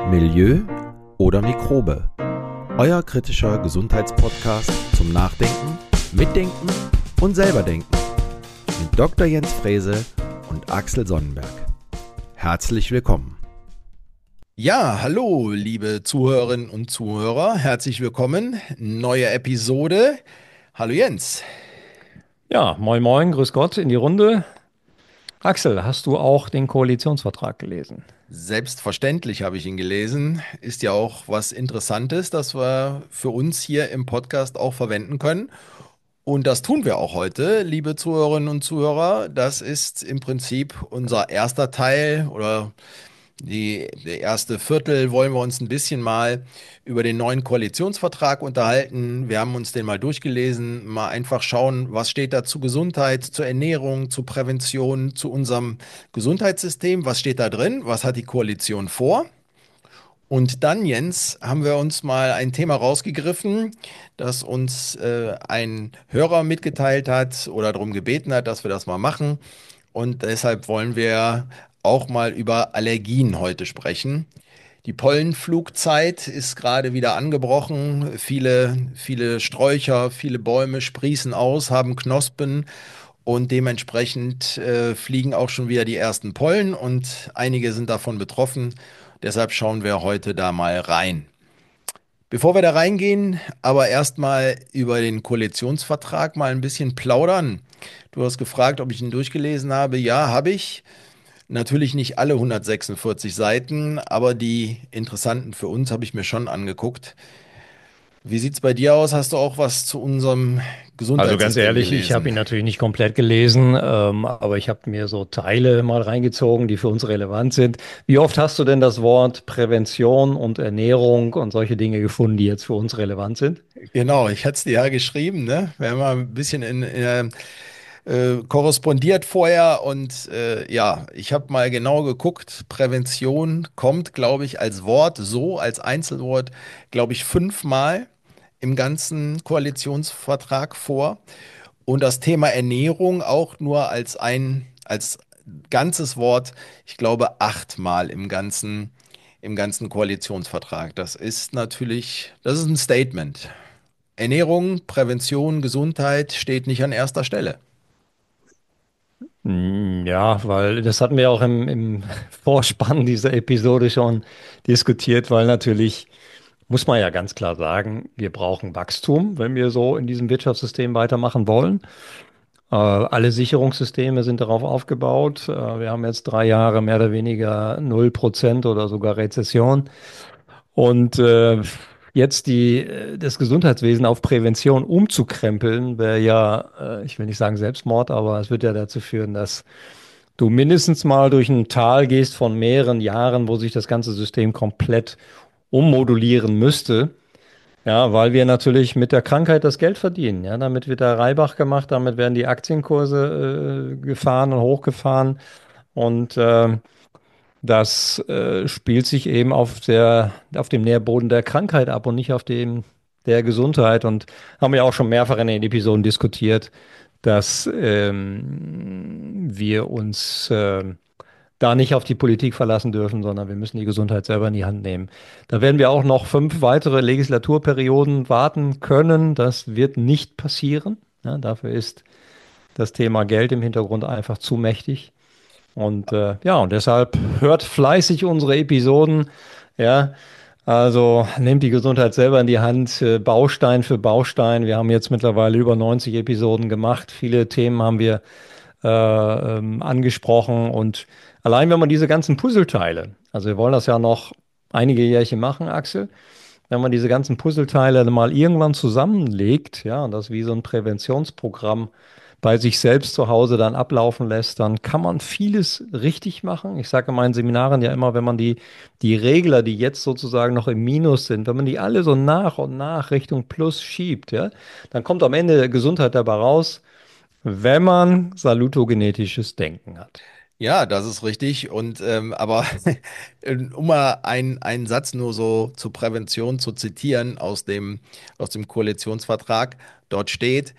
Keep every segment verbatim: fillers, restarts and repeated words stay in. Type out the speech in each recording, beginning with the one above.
Milieu oder Mikrobe? Euer kritischer Gesundheitspodcast zum Nachdenken, Mitdenken und selberdenken mit Doktor Jens Frese und Axel Sonnenberg. Herzlich willkommen. Ja, hallo, liebe Zuhörerinnen und Zuhörer. Herzlich willkommen. Neue Episode. Hallo Jens. Ja, moin moin, grüß Gott in die Runde. Axel, hast du auch den Koalitionsvertrag gelesen? Selbstverständlich habe ich ihn gelesen. Ist ja auch was Interessantes, das wir für uns hier im Podcast auch verwenden können. Und das tun wir auch heute, liebe Zuhörerinnen und Zuhörer. Das ist im Prinzip unser erster Teil oder die, der erste Viertel wollen wir uns ein bisschen mal über den neuen Koalitionsvertrag unterhalten. Wir haben uns den mal durchgelesen, mal einfach schauen, was steht da zu Gesundheit, zur Ernährung, zu Prävention, zu unserem Gesundheitssystem, was steht da drin, was hat die Koalition vor? Und dann, Jens, haben wir uns mal ein Thema rausgegriffen, das uns äh, ein Hörer mitgeteilt hat oder darum gebeten hat, dass wir das mal machen. Und deshalb wollen wir auch mal über Allergien heute sprechen. Die Pollenflugzeit ist gerade wieder angebrochen. Viele, viele Sträucher, viele Bäume sprießen aus, haben Knospen und dementsprechend äh, fliegen auch schon wieder die ersten Pollen und einige sind davon betroffen. Deshalb schauen wir heute da mal rein. Bevor wir da reingehen, aber erstmal über den Koalitionsvertrag mal ein bisschen plaudern. Du hast gefragt, ob ich ihn durchgelesen habe. Ja, habe ich. Natürlich nicht alle hundertsechsundvierzig Seiten, aber die interessanten für uns habe ich mir schon angeguckt. Wie sieht's bei dir aus? Hast du auch was zu unserem Also ganz Gesundheitssystem ehrlich, ich habe gelesen? ihn natürlich nicht komplett gelesen, ähm, aber ich habe mir so Teile mal reingezogen, die für uns relevant sind. Wie oft hast du denn das Wort Prävention und Ernährung und solche Dinge gefunden, die jetzt für uns relevant sind? Genau, ich hatte es dir ja geschrieben, ne? Wir haben mal ein bisschen in, in, äh, korrespondiert vorher und äh, ja, ich habe mal genau geguckt. Prävention kommt, glaube ich, als Wort, so als Einzelwort, glaube ich, fünfmal im ganzen Koalitionsvertrag vor. Und das Thema Ernährung auch nur als ein, als ganzes Wort, ich glaube, achtmal im ganzen, im ganzen Koalitionsvertrag. Das ist natürlich, das ist ein Statement. Ernährung, Prävention, Gesundheit steht nicht an erster Stelle. Mm, Ja, weil das hatten wir auch im, im Vorspann dieser Episode schon diskutiert, weil natürlich muss man ja ganz klar sagen, wir brauchen Wachstum, wenn wir so in diesem Wirtschaftssystem weitermachen wollen. Äh, alle Sicherungssysteme sind darauf aufgebaut. Äh, wir haben jetzt drei Jahre mehr oder weniger null Prozent oder sogar Rezession. Und äh, jetzt die, äh, das Gesundheitswesen auf Prävention umzukrempeln, wäre ja, äh, ich will nicht sagen Selbstmord, aber es wird ja dazu führen, dass du mindestens mal durch ein Tal gehst von mehreren Jahren, wo sich das ganze System komplett ummodulieren müsste. Ja, weil wir natürlich mit der Krankheit das Geld verdienen. Ja, damit wird der Reibach gemacht, damit werden die Aktienkurse äh, gefahren und hochgefahren. Und äh, das äh, spielt sich eben auf der, auf dem Nährboden der Krankheit ab und nicht auf dem der Gesundheit. Und haben wir auch schon mehrfach in den Episoden diskutiert, dass ähm, wir uns äh, da nicht auf die Politik verlassen dürfen, sondern wir müssen die Gesundheit selber in die Hand nehmen. Da werden wir auch noch fünf weitere Legislaturperioden warten können. Das wird nicht passieren. Ja, dafür ist das Thema Geld im Hintergrund einfach zu mächtig. Und äh, ja, und deshalb hört fleißig unsere Episoden. Ja, also nehmt die Gesundheit selber in die Hand, äh, Baustein für Baustein. Wir haben jetzt mittlerweile über neunzig Episoden gemacht. Viele Themen haben wir äh, ähm, angesprochen. Und allein wenn man diese ganzen Puzzleteile, also wir wollen das ja noch einige Jährchen machen, Axel, wenn man diese ganzen Puzzleteile mal irgendwann zusammenlegt, ja, und das wie so ein Präventionsprogramm bei sich selbst zu Hause dann ablaufen lässt, dann kann man vieles richtig machen. Ich sage in meinen Seminaren ja immer, wenn man die, die Regler, die jetzt sozusagen noch im Minus sind, wenn man die alle so nach und nach Richtung Plus schiebt, ja, dann kommt am Ende Gesundheit dabei raus, wenn man salutogenetisches Denken hat. Ja, das ist richtig. Und ähm, aber um mal ein- einen Satz nur so zur Prävention zu zitieren aus dem, aus dem Koalitionsvertrag. Dort steht,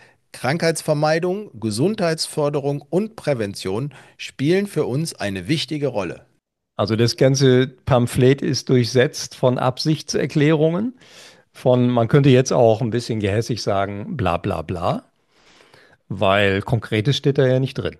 Krankheitsvermeidung, Gesundheitsförderung und Prävention spielen für uns eine wichtige Rolle. Also das ganze Pamphlet ist durchsetzt von Absichtserklärungen, von, man könnte jetzt auch ein bisschen gehässig sagen, bla bla bla, weil Konkretes steht da ja nicht drin.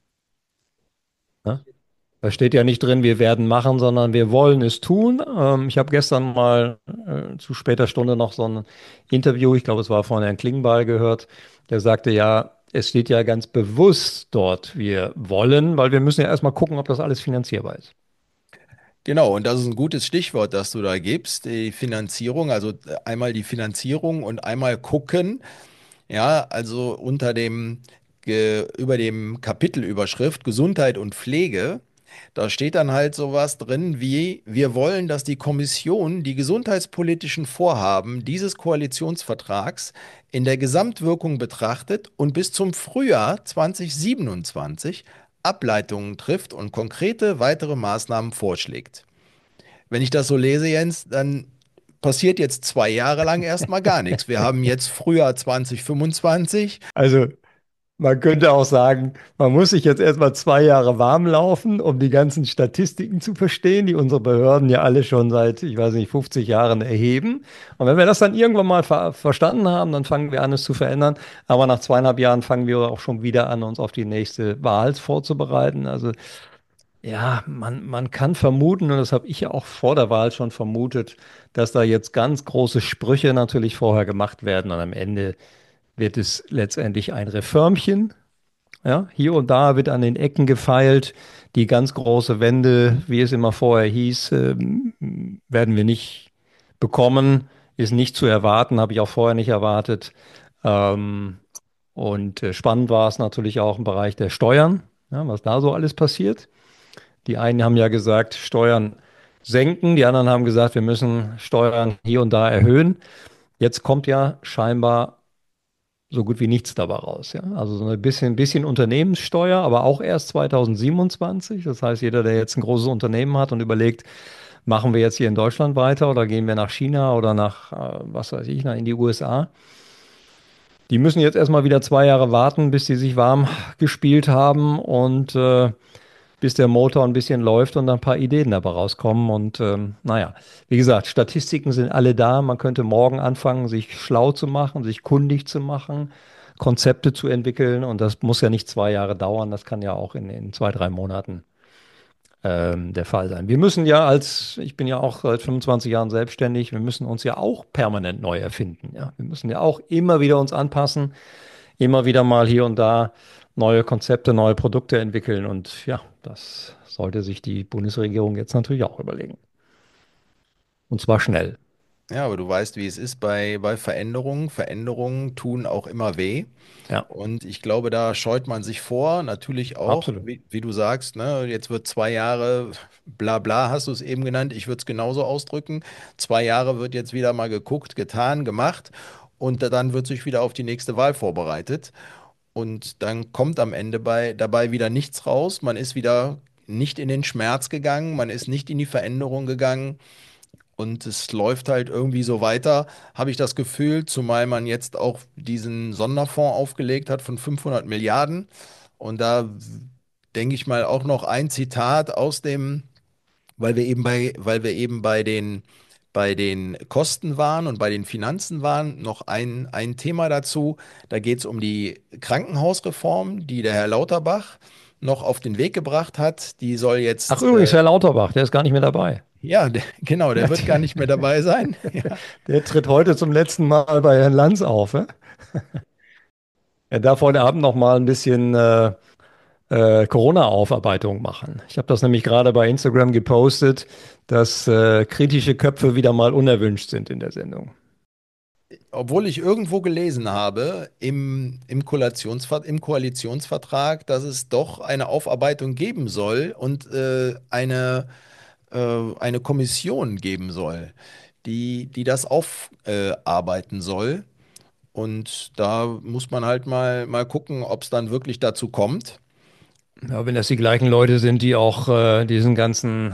Ne? Da steht ja nicht drin, wir werden machen, sondern wir wollen es tun. Ähm, ich habe gestern mal äh, zu später Stunde noch so ein Interview, ich glaube, es war von Herrn Klingbeil gehört, der sagte ja, es steht ja ganz bewusst dort, wir wollen, weil wir müssen ja erstmal gucken, ob das alles finanzierbar ist. Genau, und das ist ein gutes Stichwort, das du da gibst, die Finanzierung, also äh, einmal die Finanzierung und einmal gucken. Ja, also unter dem, ge, über dem Kapitelüberschrift Gesundheit und Pflege, da steht dann halt sowas drin wie, wir wollen, dass die Kommission die gesundheitspolitischen Vorhaben dieses Koalitionsvertrags in der Gesamtwirkung betrachtet und bis zum Frühjahr zweitausendsiebenundzwanzig Ableitungen trifft und konkrete weitere Maßnahmen vorschlägt. Wenn ich das so lese, Jens, dann passiert jetzt zwei Jahre lang erstmal gar nichts. Wir haben jetzt Frühjahr zweitausendfünfundzwanzig. Also man könnte auch sagen, man muss sich jetzt erstmal zwei Jahre warm laufen, um die ganzen Statistiken zu verstehen, die unsere Behörden ja alle schon seit, ich weiß nicht, fünfzig Jahren erheben. Und wenn wir das dann irgendwann mal ver verstanden haben, dann fangen wir an, es zu verändern. Aber nach zweieinhalb Jahren fangen wir auch schon wieder an, uns auf die nächste Wahl vorzubereiten. Also ja, man, man kann vermuten, und das habe ich ja auch vor der Wahl schon vermutet, dass da jetzt ganz große Sprüche natürlich vorher gemacht werden und am Ende wird es letztendlich ein Reförmchen. Ja, hier und da wird an den Ecken gefeilt. Die ganz große Wende, wie es immer vorher hieß, ähm, werden wir nicht bekommen, ist nicht zu erwarten, habe ich auch vorher nicht erwartet. Ähm, und äh, spannend war es natürlich auch im Bereich der Steuern, ja, was da so alles passiert. Die einen haben ja gesagt, Steuern senken, die anderen haben gesagt, wir müssen Steuern hier und da erhöhen. Jetzt kommt ja scheinbar so gut wie nichts dabei raus. Ja? Also so ein bisschen, bisschen Unternehmenssteuer, aber auch erst zweitausendsiebenundzwanzig. Das heißt, jeder, der jetzt ein großes Unternehmen hat und überlegt, machen wir jetzt hier in Deutschland weiter oder gehen wir nach China oder nach, äh, was weiß ich, nach in die U S A, die müssen jetzt erstmal wieder zwei Jahre warten, bis die sich warm gespielt haben und äh, bis der Motor ein bisschen läuft und ein paar Ideen dabei rauskommen. Und ähm, naja, wie gesagt, Statistiken sind alle da. Man könnte morgen anfangen, sich schlau zu machen, sich kundig zu machen, Konzepte zu entwickeln. Und das muss ja nicht zwei Jahre dauern. Das kann ja auch in, in zwei, drei Monaten ähm, der Fall sein. Wir müssen ja als, ich bin ja auch seit fünfundzwanzig Jahren selbstständig, wir müssen uns ja auch permanent neu erfinden. Ja? Wir müssen ja auch immer wieder uns anpassen, immer wieder mal hier und da neue Konzepte, neue Produkte entwickeln. Und ja, das sollte sich die Bundesregierung jetzt natürlich auch überlegen. Und zwar schnell. Ja, aber du weißt, wie es ist bei, bei Veränderungen. Veränderungen tun auch immer weh. Ja, Und ich glaube, da scheut man sich vor, natürlich auch, absolut. wie, wie du sagst, ne, jetzt wird zwei Jahre, bla bla, hast du es eben genannt, ich würde es genauso ausdrücken. Zwei Jahre wird jetzt wieder mal geguckt, getan, gemacht und dann wird sich wieder auf die nächste Wahl vorbereitet. Und dann kommt am Ende bei, dabei wieder nichts raus. Man ist wieder nicht in den Schmerz gegangen, man ist nicht in die Veränderung gegangen. Und es läuft halt irgendwie so weiter, habe ich das Gefühl, zumal man jetzt auch diesen Sonderfonds aufgelegt hat von fünfhundert Milliarden. Und da denke ich mal auch noch ein Zitat aus dem, weil wir eben bei, weil wir eben bei den, bei den Kosten waren und bei den Finanzen waren, noch ein, ein Thema dazu. Da geht es um die Krankenhausreform, die der Herr Lauterbach noch auf den Weg gebracht hat. Die soll Ach, jetzt, übrigens, äh, Herr Lauterbach, der ist gar nicht mehr dabei. ja, der, genau, der Ja, wird gar nicht mehr dabei sein. Ja. der tritt heute zum letzten Mal bei Herrn Lanz auf. Ja? Er darf heute Abend noch mal ein bisschen äh, äh, Corona-Aufarbeitung machen. Ich habe das nämlich gerade bei Instagram gepostet, dass äh, kritische Köpfe wieder mal unerwünscht sind in der Sendung. Obwohl ich irgendwo gelesen habe im, im Koalitionsver im Koalitionsvertrag, dass es doch eine Aufarbeitung geben soll und äh, eine, äh, eine Kommission geben soll, die, die das aufarbeiten soll. Und da muss man halt mal, mal gucken, ob es dann wirklich dazu kommt. Ja, wenn das die gleichen Leute sind, die auch äh, diesen ganzen,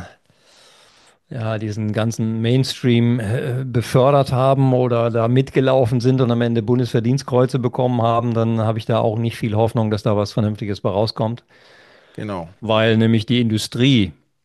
ja, diesen ganzen Mainstream äh, befördert haben oder da mitgelaufen sind und am Ende Bundesverdienstkreuze bekommen haben, dann habe ich da auch nicht viel Hoffnung, dass da was Vernünftiges bei rauskommt, Genau. weil nämlich die Industrie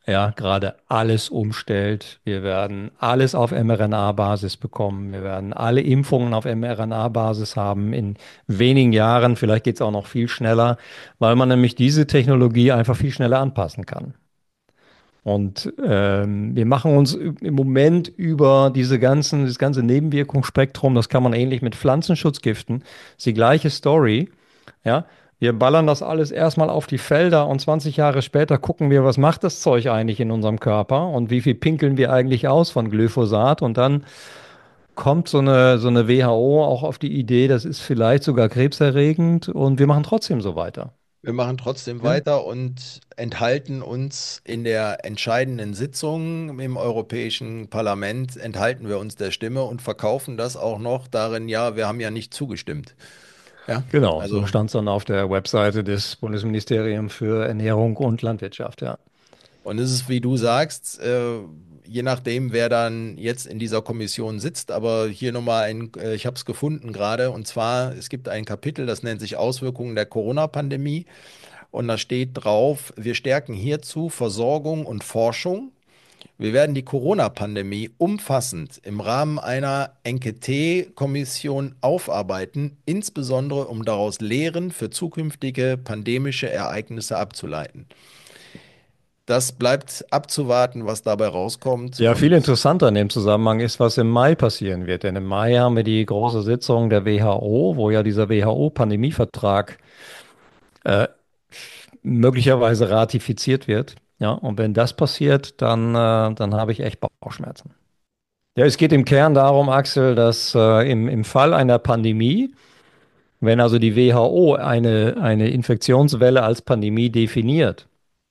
ja, gerade alles umstellt. Wir werden alles auf mRNA-Basis bekommen. Wir werden alle Impfungen auf mRNA-Basis haben in wenigen Jahren. Vielleicht geht es auch noch viel schneller, weil man nämlich diese Technologie einfach viel schneller anpassen kann. Und ähm, wir machen uns im Moment über diese ganzen, das ganze Nebenwirkungsspektrum, das kann man ähnlich mit Pflanzenschutzgiften, ist die gleiche Story. Ja, wir ballern das alles erstmal auf die Felder und zwanzig Jahre später gucken wir, was macht das Zeug eigentlich in unserem Körper und wie viel pinkeln wir eigentlich aus von Glyphosat. Und dann kommt so eine, so eine W H O auch auf die Idee, das ist vielleicht sogar krebserregend und wir machen trotzdem so weiter. Wir machen trotzdem Ja, weiter und enthalten uns in der entscheidenden Sitzung im Europäischen Parlament, enthalten wir uns der Stimme und verkaufen das auch noch darin, ja, wir haben ja nicht zugestimmt. Ja, genau, so also, stand es dann auf der Webseite des Bundesministeriums für Ernährung und Landwirtschaft, ja. und es ist, wie du sagst, äh, je nachdem, wer dann jetzt in dieser Kommission sitzt, aber hier nochmal ein, äh, ich habe es gefunden gerade, und zwar, es gibt ein Kapitel, das nennt sich Auswirkungen der Corona-Pandemie. Und da steht drauf, wir stärken hierzu Versorgung und Forschung. Wir werden die Corona-Pandemie umfassend im Rahmen einer Enquete-Kommission aufarbeiten, insbesondere um daraus Lehren für zukünftige pandemische Ereignisse abzuleiten. Das bleibt abzuwarten, was dabei rauskommt. Ja, viel Und interessanter in dem Zusammenhang ist, was im Mai passieren wird. Denn im Mai haben wir die große Sitzung der W H O, wo ja dieser W H O-Pandemievertrag äh, möglicherweise ratifiziert wird. Ja, und wenn das passiert, dann, äh, dann habe ich echt Bauchschmerzen. Ja, es geht im Kern darum, Axel, dass äh, im, im Fall einer Pandemie, wenn also die W H O eine, eine Infektionswelle als Pandemie definiert,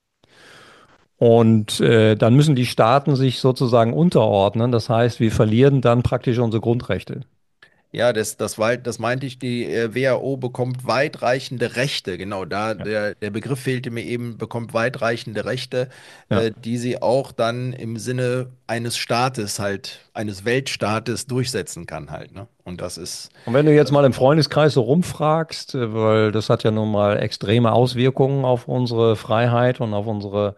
und äh, dann müssen die Staaten sich sozusagen unterordnen. Das heißt, wir verlieren dann praktisch unsere Grundrechte. ja, das, das, war, das meinte ich, die äh, W H O bekommt weitreichende Rechte. Genau, da Ja. der, der Begriff fehlte mir eben, bekommt weitreichende Rechte, Ja. äh, die sie auch dann im Sinne eines Staates halt, eines Weltstaates durchsetzen kann halt, ne? Und das ist, Und wenn du jetzt das, mal im Freundeskreis so rumfragst, äh, weil das hat ja nun mal extreme Auswirkungen auf unsere Freiheit und auf unsere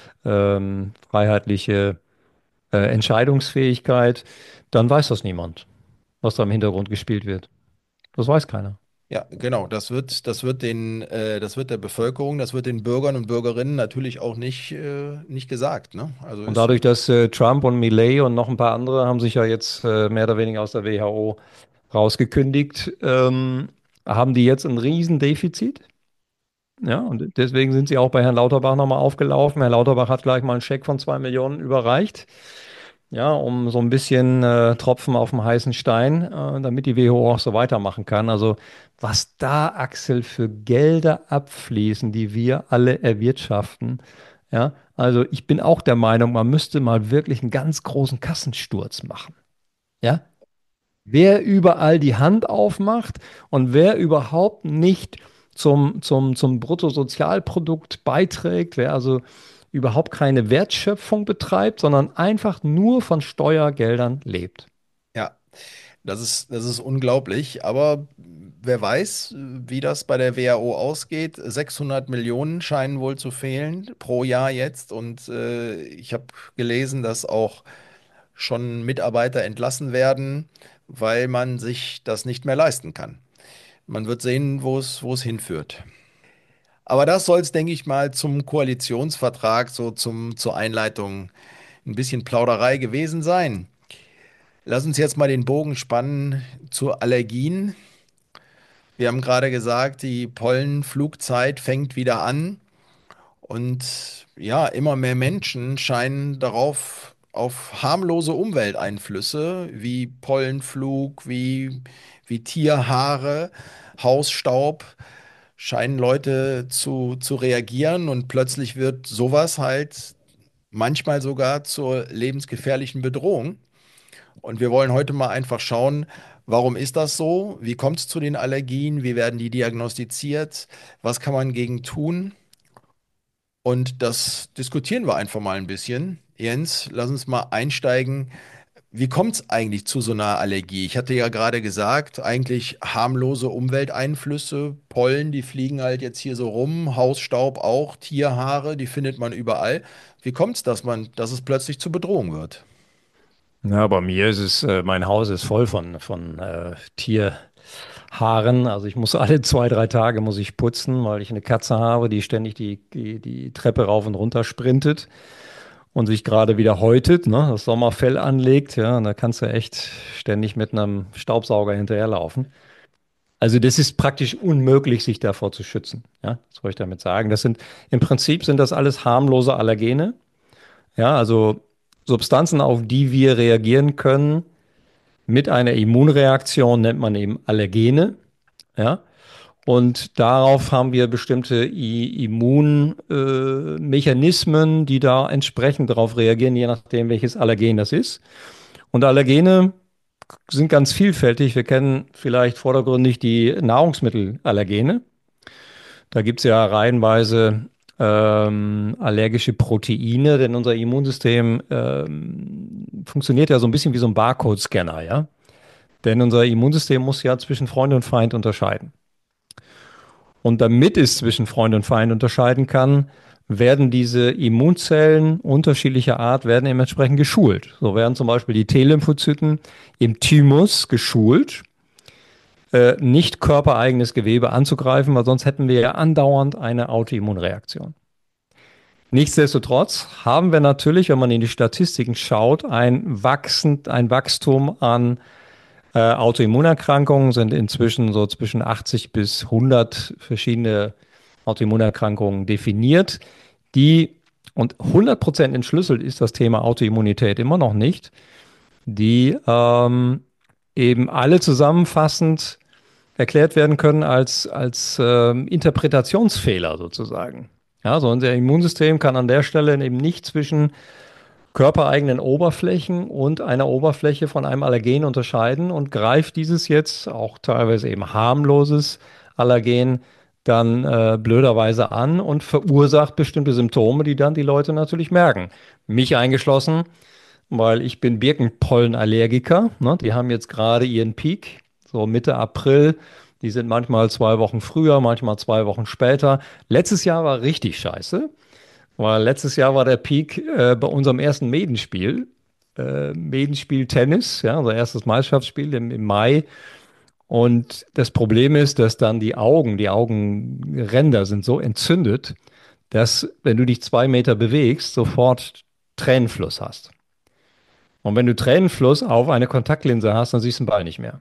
ähm, freiheitliche äh, Entscheidungsfähigkeit, dann weiß das niemand, was da im Hintergrund gespielt wird. Das weiß keiner. ja, genau, das wird, das wird den, äh, das wird der Bevölkerung, das wird den Bürgern und Bürgerinnen natürlich auch nicht, äh, nicht gesagt, ne? Also Und ist, dadurch, dass äh, Trump und Milei und noch ein paar andere haben sich ja jetzt äh, mehr oder weniger aus der W H O rausgekündigt, ähm, haben die jetzt ein Riesendefizit. Ja, und deswegen sind sie auch bei Herrn Lauterbach nochmal aufgelaufen. Herr Lauterbach hat gleich mal einen Scheck von zwei Millionen überreicht. Ja, um so ein bisschen äh, Tropfen auf dem heißen Stein, äh, damit die W H O auch so weitermachen kann. Also was da, Axel, für Gelder abfließen, die wir alle erwirtschaften. Ja, also ich bin auch der Meinung, man müsste mal wirklich einen ganz großen Kassensturz machen. Ja, wer überall die Hand aufmacht und wer überhaupt nicht zum, zum, zum Bruttosozialprodukt beiträgt, wer also überhaupt keine Wertschöpfung betreibt, sondern einfach nur von Steuergeldern lebt. ja. Das ist, das ist unglaublich, aber wer weiß, wie das bei der W H O ausgeht. sechshundert Millionen scheinen wohl zu fehlen pro Jahr jetzt und äh, ich habe gelesen, dass auch schon Mitarbeiter entlassen werden, weil man sich das nicht mehr leisten kann. Man wird sehen, wo es, wo es hinführt. Aber das soll es, denke ich mal, zum Koalitionsvertrag, so zum, zur Einleitung ein bisschen Plauderei gewesen sein. Lass uns jetzt mal den Bogen spannen zu Allergien. Wir haben gerade gesagt, die Pollenflugzeit fängt wieder an und ja, immer mehr Menschen scheinen darauf auf harmlose Umwelteinflüsse wie Pollenflug, wie, wie Tierhaare, Hausstaub, scheinen Leute zu, zu reagieren und plötzlich wird sowas halt manchmal sogar zur lebensgefährlichen Bedrohung. Und wir wollen heute mal einfach schauen, warum ist das so? Wie kommt es zu den Allergien? Wie werden die diagnostiziert? Was kann man gegen tun? Und das diskutieren wir einfach mal ein bisschen. Jens, lass uns mal einsteigen. Wie kommt es eigentlich zu so einer Allergie? Ich hatte ja gerade gesagt, eigentlich harmlose Umwelteinflüsse, Pollen, die fliegen halt jetzt hier so rum, Hausstaub auch, Tierhaare, die findet man überall. Wie kommt es, dass man, dass es plötzlich zur Bedrohung wird? Ja, bei mir ist es, äh, mein Haus ist voll von, von äh, Tierhaaren. Also ich muss alle zwei, drei Tage muss ich putzen, weil ich eine Katze habe, die ständig die, die, die Treppe rauf und runter sprintet und sich gerade wieder häutet, ne, das Sommerfell anlegt. Ja, und da kannst du echt ständig mit einem Staubsauger hinterherlaufen. Also das ist praktisch unmöglich, sich davor zu schützen. Ja, das soll ich damit sagen. Das sind, im Prinzip sind das alles harmlose Allergene. Ja, also Substanzen, auf die wir reagieren können mit einer Immunreaktion, nennt man eben Allergene. Ja, und darauf haben wir bestimmte Immunmechanismen, äh, Mechanismen, die da entsprechend darauf reagieren, je nachdem, welches Allergen das ist. Und Allergene sind ganz vielfältig. Wir kennen vielleicht vordergründig die Nahrungsmittelallergene. Da gibt es ja reihenweise ähm, allergische Proteine, denn unser Immunsystem ähm, funktioniert ja so ein bisschen wie so ein Barcode-Scanner, ja. Denn unser Immunsystem muss ja zwischen Freund und Feind unterscheiden. Und damit es zwischen Freund und Feind unterscheiden kann, werden diese Immunzellen unterschiedlicher Art werden eben entsprechend geschult. So werden zum Beispiel die T-Lymphozyten im Thymus geschult, äh, nicht körpereigenes Gewebe anzugreifen, weil sonst hätten wir ja andauernd eine Autoimmunreaktion. Nichtsdestotrotz haben wir natürlich, wenn man in die Statistiken schaut, ein wachsend, ein Wachstum an äh, Autoimmunerkrankungen, sind inzwischen so zwischen achtzig bis hundert verschiedene Autoimmunerkrankungen definiert, die, und hundert Prozent entschlüsselt ist das Thema Autoimmunität immer noch nicht, die ähm, eben alle zusammenfassend erklärt werden können als, als ähm, Interpretationsfehler sozusagen. Ja, so unser Immunsystem kann an der Stelle eben nicht zwischen körpereigenen Oberflächen und einer Oberfläche von einem Allergen unterscheiden und greift dieses jetzt, auch teilweise eben harmloses Allergen, dann äh, blöderweise an und verursacht bestimmte Symptome, die dann die Leute natürlich merken. Mich eingeschlossen, weil ich bin Birkenpollenallergiker. Ne? Die haben jetzt gerade ihren Peak, so Mitte April. Die sind manchmal zwei Wochen früher, manchmal zwei Wochen später. Letztes Jahr war richtig scheiße, weil letztes Jahr war der Peak äh, bei unserem ersten Medenspiel. Äh, Medenspiel Tennis, ja, unser erstes Meisterschaftsspiel im, im Mai. Und das Problem ist, dass dann die Augen, die Augenränder sind so entzündet, dass, wenn du dich zwei Meter bewegst, sofort Tränenfluss hast. Und wenn du Tränenfluss auf eine Kontaktlinse hast, dann siehst du den Ball nicht mehr.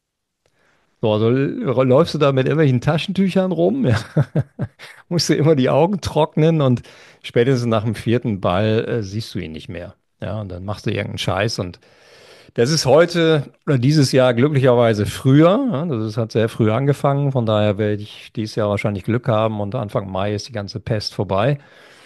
So, also läufst du da mit irgendwelchen Taschentüchern rum, ja, musst du immer die Augen trocknen und spätestens nach dem vierten Ball äh, siehst du ihn nicht mehr. Ja, und dann machst du irgendeinen Scheiß. Und das ist heute oder dieses Jahr glücklicherweise früher. Ja, das ist, hat sehr früh angefangen. Von daher werde ich dieses Jahr wahrscheinlich Glück haben und Anfang Mai ist die ganze Pest vorbei.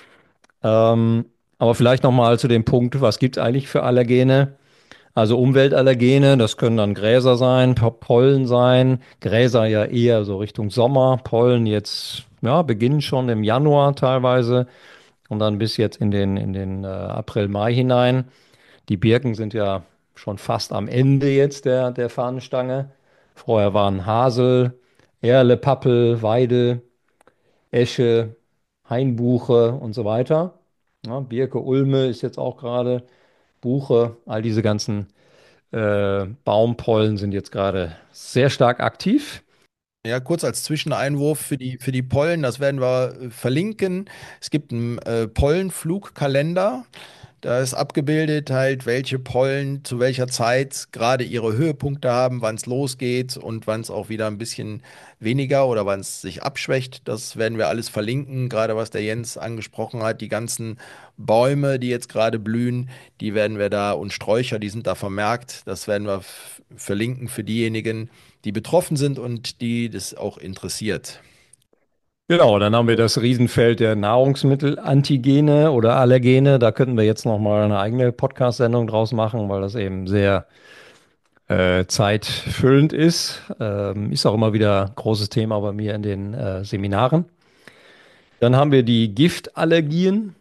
Ähm, aber vielleicht nochmal zu dem Punkt, was gibt es eigentlich für Allergene? Also Umweltallergene, das können dann Gräser sein, Po- Pollen sein. Gräser ja eher so Richtung Sommer, Pollen jetzt, ja, beginnen schon im Januar teilweise und dann bis jetzt in den, in den äh, April, Mai hinein. Die Birken sind ja schon fast am Ende jetzt der, der Fahnenstange. Vorher waren Hasel, Erle, Pappel, Weide, Esche, Hainbuche und so weiter. Ja, Birke, Ulme ist jetzt auch gerade, Buche, all diese ganzen äh, Baumpollen sind jetzt gerade sehr stark aktiv. Ja, kurz als Zwischeneinwurf für die, für die Pollen, das werden wir äh, verlinken. Es gibt einen äh, Pollenflugkalender. Da ist abgebildet halt, welche Pollen zu welcher Zeit gerade ihre Höhepunkte haben, wann es losgeht und wann es auch wieder ein bisschen weniger oder wann es sich abschwächt. Das werden wir alles verlinken. Gerade was der Jens angesprochen hat, die ganzen Bäume, die jetzt gerade blühen, die werden wir da und Sträucher, die sind da vermerkt. Das werden wir f- verlinken für diejenigen, die betroffen sind und die das auch interessiert. Genau, dann haben wir das Riesenfeld der Nahrungsmittelantigene oder Allergene. Da könnten wir jetzt noch mal eine eigene Podcast-Sendung draus machen, weil das eben sehr äh, zeitfüllend ist. Ähm, ist auch immer wieder ein großes Thema bei mir in den äh, Seminaren. Dann haben wir die Giftallergien.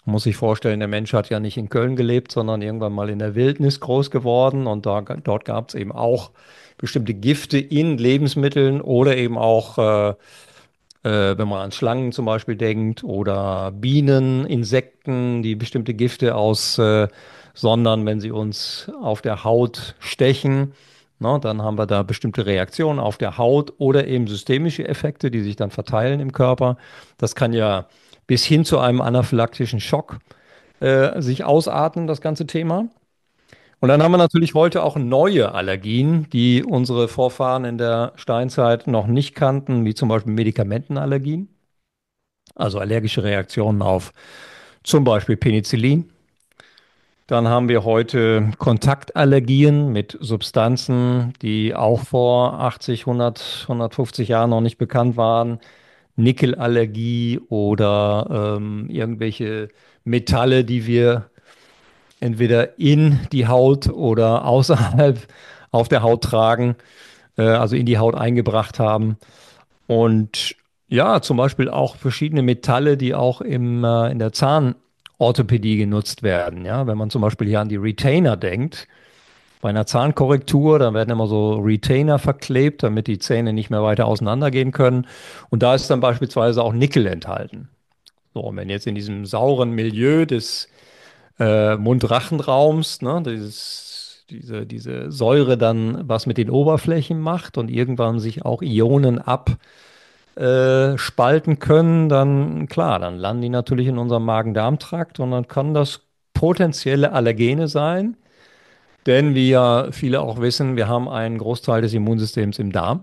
Man muss sich vorstellen, der Mensch hat ja nicht in Köln gelebt, sondern irgendwann mal in der Wildnis groß geworden. Und da, dort gab es eben auch bestimmte Gifte in Lebensmitteln oder eben auch, äh, äh, wenn man an Schlangen zum Beispiel denkt oder Bienen, Insekten, die bestimmte Gifte aussondern, äh, sondern wenn sie uns auf der Haut stechen. Ne, dann haben wir da bestimmte Reaktionen auf der Haut oder eben systemische Effekte, die sich dann verteilen im Körper. Das kann ja bis hin zu einem anaphylaktischen Schock äh, sich ausarten, das ganze Thema. Und dann haben wir natürlich heute auch neue Allergien, die unsere Vorfahren in der Steinzeit noch nicht kannten, wie zum Beispiel Medikamentenallergien, also allergische Reaktionen auf zum Beispiel Penicillin. Dann haben wir heute Kontaktallergien mit Substanzen, die auch vor achtzig, hundert, hundertfünfzig Jahren noch nicht bekannt waren. Nickelallergie oder ähm, irgendwelche Metalle, die wir entweder in die Haut oder außerhalb auf der Haut tragen, äh, also in die Haut eingebracht haben. Und ja, zum Beispiel auch verschiedene Metalle, die auch im, äh, in der Zahnorthopädie genutzt werden. Ja, wenn man zum Beispiel hier an die Retainer denkt, bei einer Zahnkorrektur, da werden immer so Retainer verklebt, damit die Zähne nicht mehr weiter auseinandergehen können. Und da ist dann beispielsweise auch Nickel enthalten. So, und wenn jetzt in diesem sauren Milieu des äh, Mund-Rachen-Raums, ne, dieses, diese, diese Säure dann was mit den Oberflächen macht und irgendwann sich auch Ionen abspalten äh, spalten können, dann klar, dann landen die natürlich in unserem Magen-Darm-Trakt und dann kann das potenzielle Allergene sein, denn wie ja viele auch wissen, wir haben einen Großteil des Immunsystems im Darm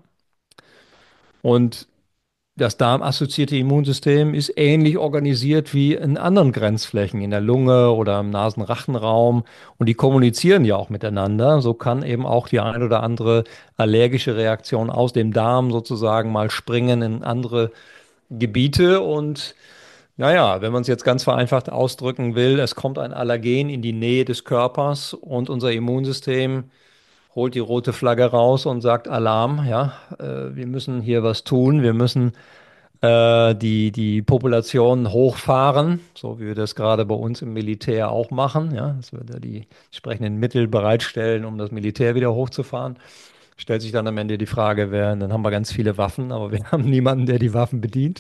und das darmassoziierte Immunsystem ist ähnlich organisiert wie in anderen Grenzflächen, in der Lunge oder im Nasenrachenraum. Und die kommunizieren ja auch miteinander. So kann eben auch die ein oder andere allergische Reaktion aus dem Darm sozusagen mal springen in andere Gebiete. Und naja, wenn man es jetzt ganz vereinfacht ausdrücken will, es kommt ein Allergen in die Nähe des Körpers und unser Immunsystem holt die rote Flagge raus und sagt Alarm, ja, äh, wir müssen hier was tun, wir müssen äh, die, die Population hochfahren, so wie wir das gerade bei uns im Militär auch machen, ja, dass wir da die entsprechenden Mittel bereitstellen, um das Militär wieder hochzufahren. Stellt sich dann am Ende die Frage, wer, dann haben wir ganz viele Waffen, aber wir haben niemanden, der die Waffen bedient.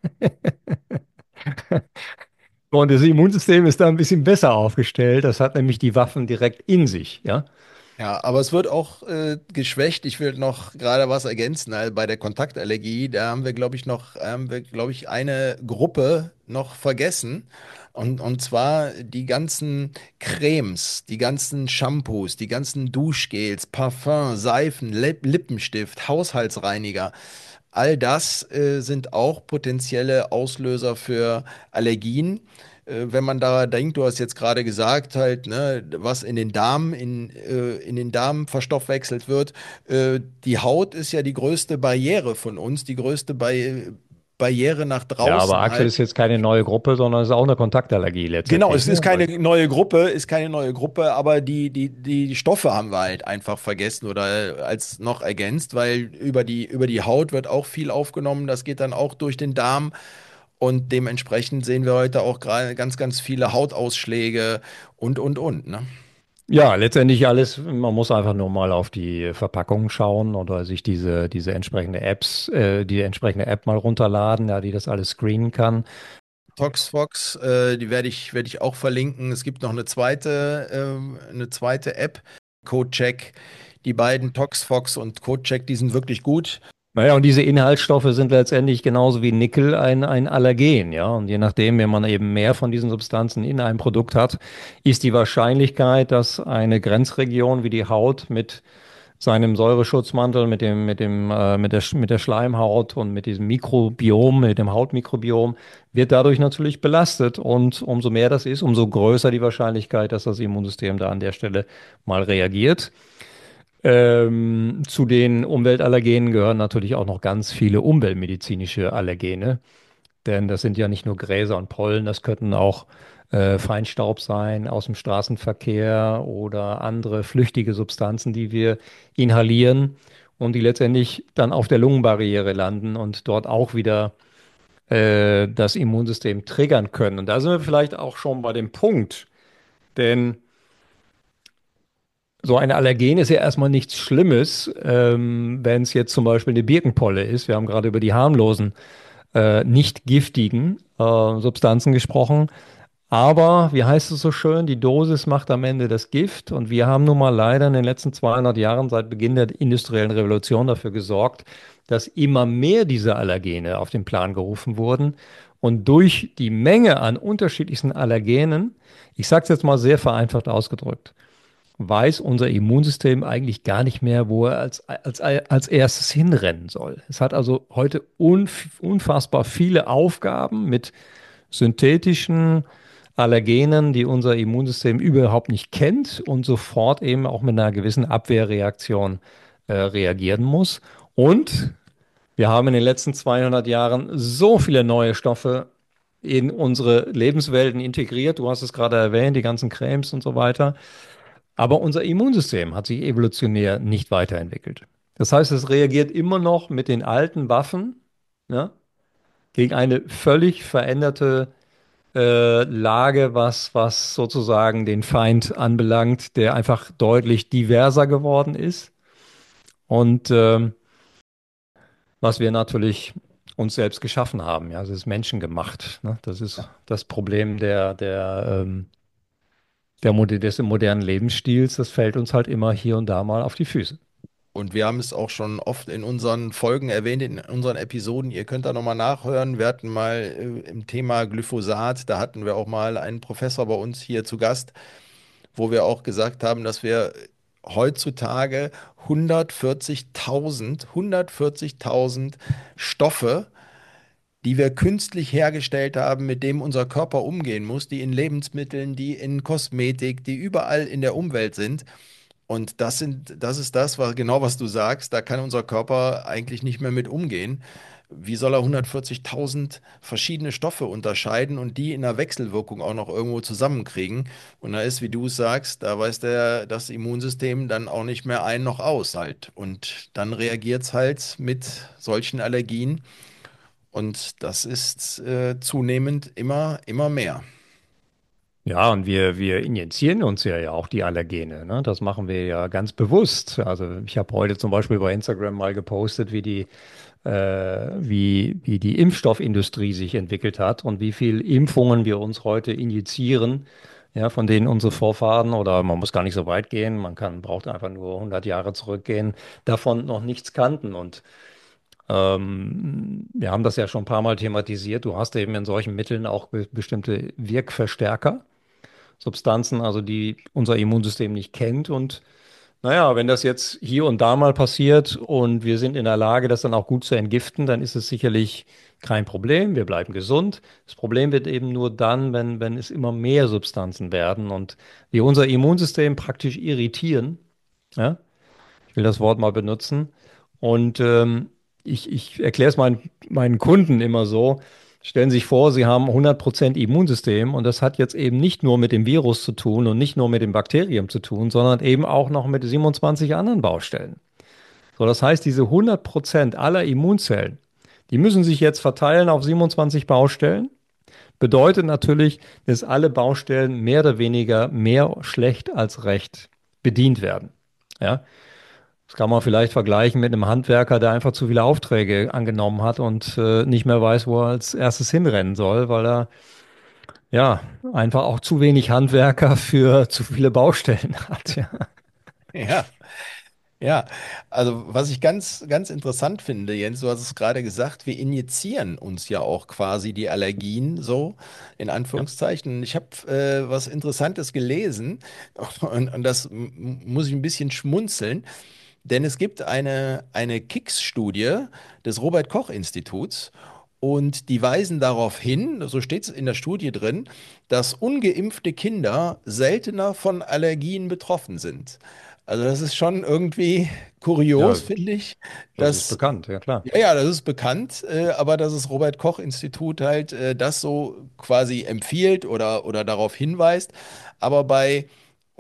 Und das Immunsystem ist da ein bisschen besser aufgestellt. Das hat nämlich die Waffen direkt in sich, ja. Ja, aber es wird auch äh, geschwächt. Ich will noch gerade was ergänzen. Also bei der Kontaktallergie, da haben wir, glaube ich, noch, haben wir, glaube ich, eine Gruppe noch vergessen. Und, und zwar die ganzen Cremes, die ganzen Shampoos, die ganzen Duschgels, Parfum, Seifen, Lip Lippenstift, Haushaltsreiniger. All das äh, sind auch potenzielle Auslöser für Allergien. Äh, wenn man da denkt, du hast jetzt gerade gesagt, halt, ne, was in den Darm, in, äh, in den Darm verstoffwechselt wird. Äh, die Haut ist ja die größte Barriere von uns, die größte Barri Barriere nach Ja, aber draußen Axel halt. ist jetzt keine neue Gruppe, sondern es ist auch eine Kontaktallergie Genau, letztendlich, es ist ne? Weil, keine neue Gruppe, ist keine neue Gruppe, aber die, die, die, die Stoffe haben wir halt einfach vergessen oder äh, als noch ergänzt, weil über die, über die Haut wird auch viel aufgenommen, das geht dann auch durch den Darm und dementsprechend sehen wir heute auch gerade ganz, ganz viele Hautausschläge und, und, und, ne? ja, letztendlich alles, man muss einfach nur mal auf die Verpackung schauen oder sich diese, diese entsprechende Apps, äh, die entsprechende App mal runterladen, ja, die das alles screenen kann. ToxFox, äh, die werde ich, werde ich auch verlinken. Es gibt noch eine zweite, ähm, eine zweite App, CodeCheck. Die beiden, ToxFox und CodeCheck, die sind wirklich gut. Naja, und diese Inhaltsstoffe sind letztendlich genauso wie Nickel ein, ein Allergen, ja. Und je nachdem, wenn man eben mehr von diesen Substanzen in einem Produkt hat, ist die Wahrscheinlichkeit, dass eine Grenzregion wie die Haut mit seinem Säureschutzmantel, mit dem, mit dem, äh, mit der, Sch- mit der Schleimhaut und mit diesem Mikrobiom, mit dem Hautmikrobiom, wird dadurch natürlich belastet. Und umso mehr das ist, umso größer die Wahrscheinlichkeit, dass das Immunsystem da an der Stelle mal reagiert. Ähm, zu den Umweltallergenen gehören natürlich auch noch ganz viele umweltmedizinische Allergene, denn das sind ja nicht nur Gräser und Pollen, das könnten auch äh, Feinstaub sein aus dem Straßenverkehr oder andere flüchtige Substanzen, die wir inhalieren und die letztendlich dann auf der Lungenbarriere landen und dort auch wieder äh, das Immunsystem triggern können. Und da sind wir vielleicht auch schon bei dem Punkt, denn so ein Allergen ist ja erstmal nichts Schlimmes, ähm, wenn es jetzt zum Beispiel eine Birkenpolle ist. Wir haben gerade über die harmlosen, äh, nicht giftigen äh, Substanzen gesprochen. Aber, wie heißt es so schön, die Dosis macht am Ende das Gift. Und wir haben nun mal leider in den letzten zweihundert Jahren seit Beginn der industriellen Revolution dafür gesorgt, dass immer mehr dieser Allergene auf den Plan gerufen wurden. Und durch die Menge an unterschiedlichsten Allergenen, ich sage es jetzt mal sehr vereinfacht ausgedrückt, weiß unser Immunsystem eigentlich gar nicht mehr, wo er als, als, als erstes hinrennen soll. Es hat also heute unf unfassbar viele Aufgaben mit synthetischen Allergenen, die unser Immunsystem überhaupt nicht kennt und sofort eben auch mit einer gewissen Abwehrreaktion äh, reagieren muss. Und wir haben in den letzten zweihundert Jahren so viele neue Stoffe in unsere Lebenswelten integriert. Du hast es gerade erwähnt, die ganzen Cremes und so weiter. Aber unser Immunsystem hat sich evolutionär nicht weiterentwickelt. Das heißt, es reagiert immer noch mit den alten Waffen, ja, gegen eine völlig veränderte äh, Lage, was, was sozusagen den Feind anbelangt, der einfach deutlich diverser geworden ist. Und ähm, was wir natürlich uns selbst geschaffen haben. Ja, es ist menschengemacht. Ne? Das ist das Problem der, der, ähm, der, Mode- des modernen Lebensstils. Das fällt uns halt immer hier und da mal auf die Füße. Und wir haben es auch schon oft in unseren Folgen erwähnt, in unseren Episoden. Ihr könnt da nochmal nachhören. Wir hatten mal äh, im Thema Glyphosat, da hatten wir auch mal einen Professor bei uns hier zu Gast, wo wir auch gesagt haben, dass wir heutzutage hundertvierzigtausend, hundertvierzigtausend Stoffe, die wir künstlich hergestellt haben, mit dem unser Körper umgehen muss, die in Lebensmitteln, die in Kosmetik, die überall in der Umwelt sind. Und das sind, das ist das, was genau was du sagst, da kann unser Körper eigentlich nicht mehr mit umgehen. Wie soll er hundertvierzigtausend verschiedene Stoffe unterscheiden und die in einer Wechselwirkung auch noch irgendwo zusammenkriegen? Und da ist, wie du es sagst, da weiß der, das Immunsystem dann auch nicht mehr ein noch aus halt. Und dann reagiert es halt mit solchen Allergien. Und das ist äh, zunehmend immer, immer mehr. Ja, und wir, wir injizieren uns ja, ja auch die Allergene. Ne? Das machen wir ja ganz bewusst. Also ich habe heute zum Beispiel bei Instagram mal gepostet, wie die, äh, wie, wie die Impfstoffindustrie sich entwickelt hat und wie viel Impfungen wir uns heute injizieren, ja, von denen unsere Vorfahren, oder man muss gar nicht so weit gehen, man kann, braucht einfach nur hundert Jahre zurückgehen, davon noch nichts kannten. Und ähm, wir haben das ja schon ein paar Mal thematisiert. Du hast eben in solchen Mitteln auch be bestimmte Wirkverstärker. Substanzen, also die unser Immunsystem nicht kennt. Und naja, wenn das jetzt hier und da mal passiert und wir sind in der Lage, das dann auch gut zu entgiften, dann ist es sicherlich kein Problem. Wir bleiben gesund. Das Problem wird eben nur dann, wenn, wenn es immer mehr Substanzen werden und wir unser Immunsystem praktisch irritieren. Ja? Ich will das Wort mal benutzen. Und ähm, ich, ich erkläre es meinen, meinen Kunden immer so. Stellen Sie sich vor, Sie haben hundert Prozent Immunsystem und das hat jetzt eben nicht nur mit dem Virus zu tun und nicht nur mit dem Bakterium zu tun, sondern eben auch noch mit siebenundzwanzig anderen Baustellen. So, das heißt, diese hundert Prozent aller Immunzellen, die müssen sich jetzt verteilen auf siebenundzwanzig Baustellen. Bedeutet natürlich, dass alle Baustellen mehr oder weniger mehr schlecht als recht bedient werden. Ja, das kann man vielleicht vergleichen mit einem Handwerker, der einfach zu viele Aufträge angenommen hat und äh, nicht mehr weiß, wo er als erstes hinrennen soll, weil er ja einfach auch zu wenig Handwerker für zu viele Baustellen hat. Ja, Ja. Ja, also was ich ganz, ganz interessant finde, Jens, du hast es gerade gesagt, wir injizieren uns ja auch quasi die Allergien so, in ja, Anführungszeichen. Ich habe äh, was Interessantes gelesen und, und das m- muss ich ein bisschen schmunzeln, denn es gibt eine, eine Kick-Studie des Robert-Koch-Instituts und die weisen darauf hin, so steht es in der Studie drin, dass ungeimpfte Kinder seltener von Allergien betroffen sind. Also das ist schon irgendwie kurios, ja, finde ich, das ist dass, bekannt, ja klar. ja, ja, das ist bekannt, äh, aber dass das Robert-Koch-Institut halt äh, das so quasi empfiehlt oder, oder darauf hinweist. Aber bei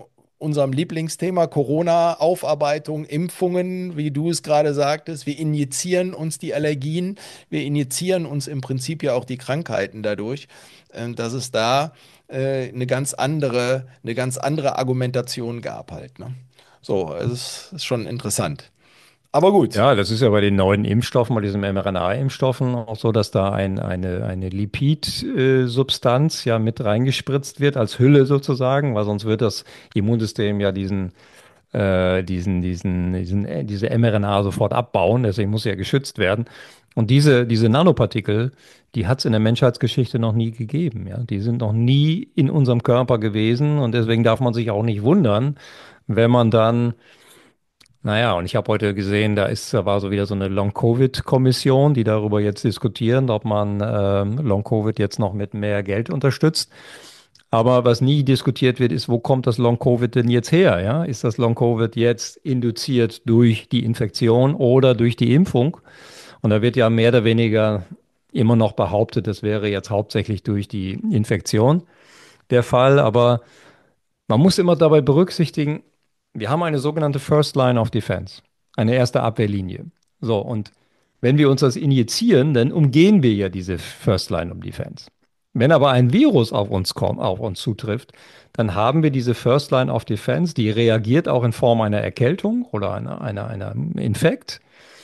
unserem Lieblingsthema Corona, Aufarbeitung, Impfungen, wie du es gerade sagtest. Wir injizieren uns die Allergien, wir injizieren uns im Prinzip ja auch die Krankheiten dadurch, äh, dass es da äh, eine ganz andere, eine ganz andere Argumentation gab halt, ne? So, es ist schon interessant. Aber gut. Ja, das ist ja bei den neuen Impfstoffen, bei diesen mRNA-Impfstoffen auch so, dass da ein, eine, eine Lipid-Substanz ja mit reingespritzt wird als Hülle sozusagen, weil sonst wird das Immunsystem ja diesen, äh, diesen, diesen, diesen, äh, diese mRNA sofort abbauen, deswegen muss sie ja geschützt werden. Und diese, diese Nanopartikel, die hat es in der Menschheitsgeschichte noch nie gegeben. Ja? Die sind noch nie in unserem Körper gewesen und deswegen darf man sich auch nicht wundern, wenn man dann naja, und ich habe heute gesehen, da ist, da war so wieder so eine Long-Covid-Kommission, die darüber jetzt diskutieren, ob man ähm, Long-Covid jetzt noch mit mehr Geld unterstützt. Aber was nie diskutiert wird, ist, wo kommt das Long-Covid denn jetzt her? Ja? Ist das Long-Covid jetzt induziert durch die Infektion oder durch die Impfung? Und da wird ja mehr oder weniger immer noch behauptet, das wäre jetzt hauptsächlich durch die Infektion der Fall. Aber man muss immer dabei berücksichtigen, wir haben eine sogenannte First Line of Defense, eine erste Abwehrlinie. So, und wenn wir uns das injizieren, dann umgehen wir ja diese First Line of Defense. Wenn aber ein Virus auf uns kommt, auf uns zutrifft, dann haben wir diese First Line of Defense, die reagiert auch in Form einer Erkältung oder einer, einer, einer Infekt,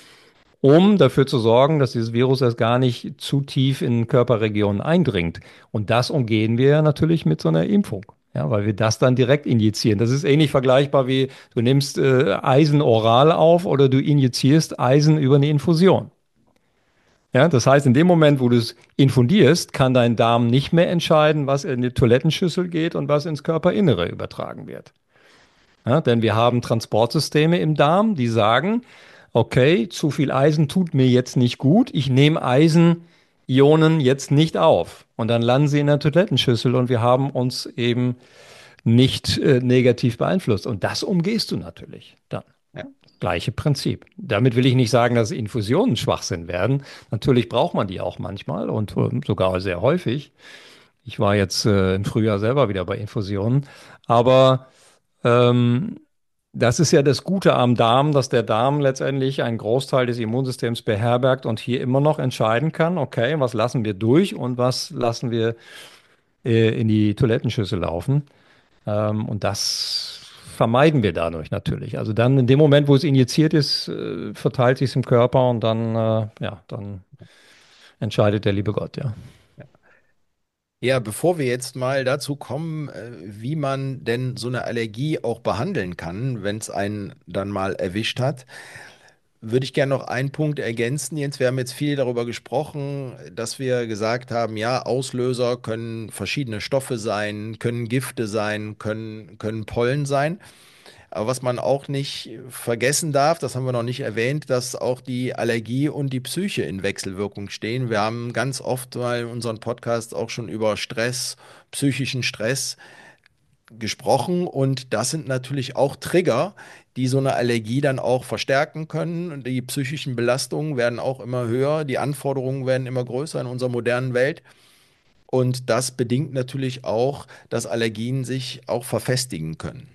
um dafür zu sorgen, dass dieses Virus erst gar nicht zu tief in Körperregionen eindringt. Und das umgehen wir natürlich mit so einer Impfung. Ja, weil wir das dann direkt injizieren. Das ist ähnlich vergleichbar wie du nimmst äh, Eisen oral auf oder du injizierst Eisen über eine Infusion. Ja, das heißt, in dem Moment, wo du es infundierst, kann dein Darm nicht mehr entscheiden, was in die Toilettenschüssel geht und was ins Körperinnere übertragen wird. Ja, denn wir haben Transportsysteme im Darm, die sagen, okay, zu viel Eisen tut mir jetzt nicht gut, ich nehme Eisenionen jetzt nicht auf. Und dann landen sie in der Toilettenschüssel und wir haben uns eben nicht äh, negativ beeinflusst. Und das umgehst du natürlich dann. Ja. Gleiche Prinzip. Damit will ich nicht sagen, dass Infusionen Schwachsinn werden. Natürlich braucht man die auch manchmal und äh, sogar sehr häufig. Ich war jetzt äh, im Frühjahr selber wieder bei Infusionen. Aber ähm, das ist ja das Gute am Darm, dass der Darm letztendlich einen Großteil des Immunsystems beherbergt und hier immer noch entscheiden kann, okay, was lassen wir durch und was lassen wir äh, in die Toilettenschüssel laufen. Ähm, und das vermeiden wir dadurch natürlich. Also dann in dem Moment, wo es injiziert ist, äh, verteilt sich es im Körper und dann, äh, ja, dann entscheidet der liebe Gott, ja. Ja, bevor wir jetzt mal dazu kommen, äh, wie man denn so eine Allergie auch behandeln kann, wenn es einen dann mal erwischt hat, würde ich gerne noch einen Punkt ergänzen, Jens. Wir haben jetzt viel darüber gesprochen, dass wir gesagt haben, ja, Auslöser können verschiedene Stoffe sein, können Gifte sein, können, können Pollen sein. Aber was man auch nicht vergessen darf, das haben wir noch nicht erwähnt, dass auch die Allergie und die Psyche in Wechselwirkung stehen. Wir haben ganz oft mal in unserem Podcast auch schon über Stress, psychischen Stress gesprochen und das sind natürlich auch Trigger, die so eine Allergie dann auch verstärken können. Und die psychischen Belastungen werden auch immer höher, die Anforderungen werden immer größer in unserer modernen Welt. Und das bedingt natürlich auch, dass Allergien sich auch verfestigen können.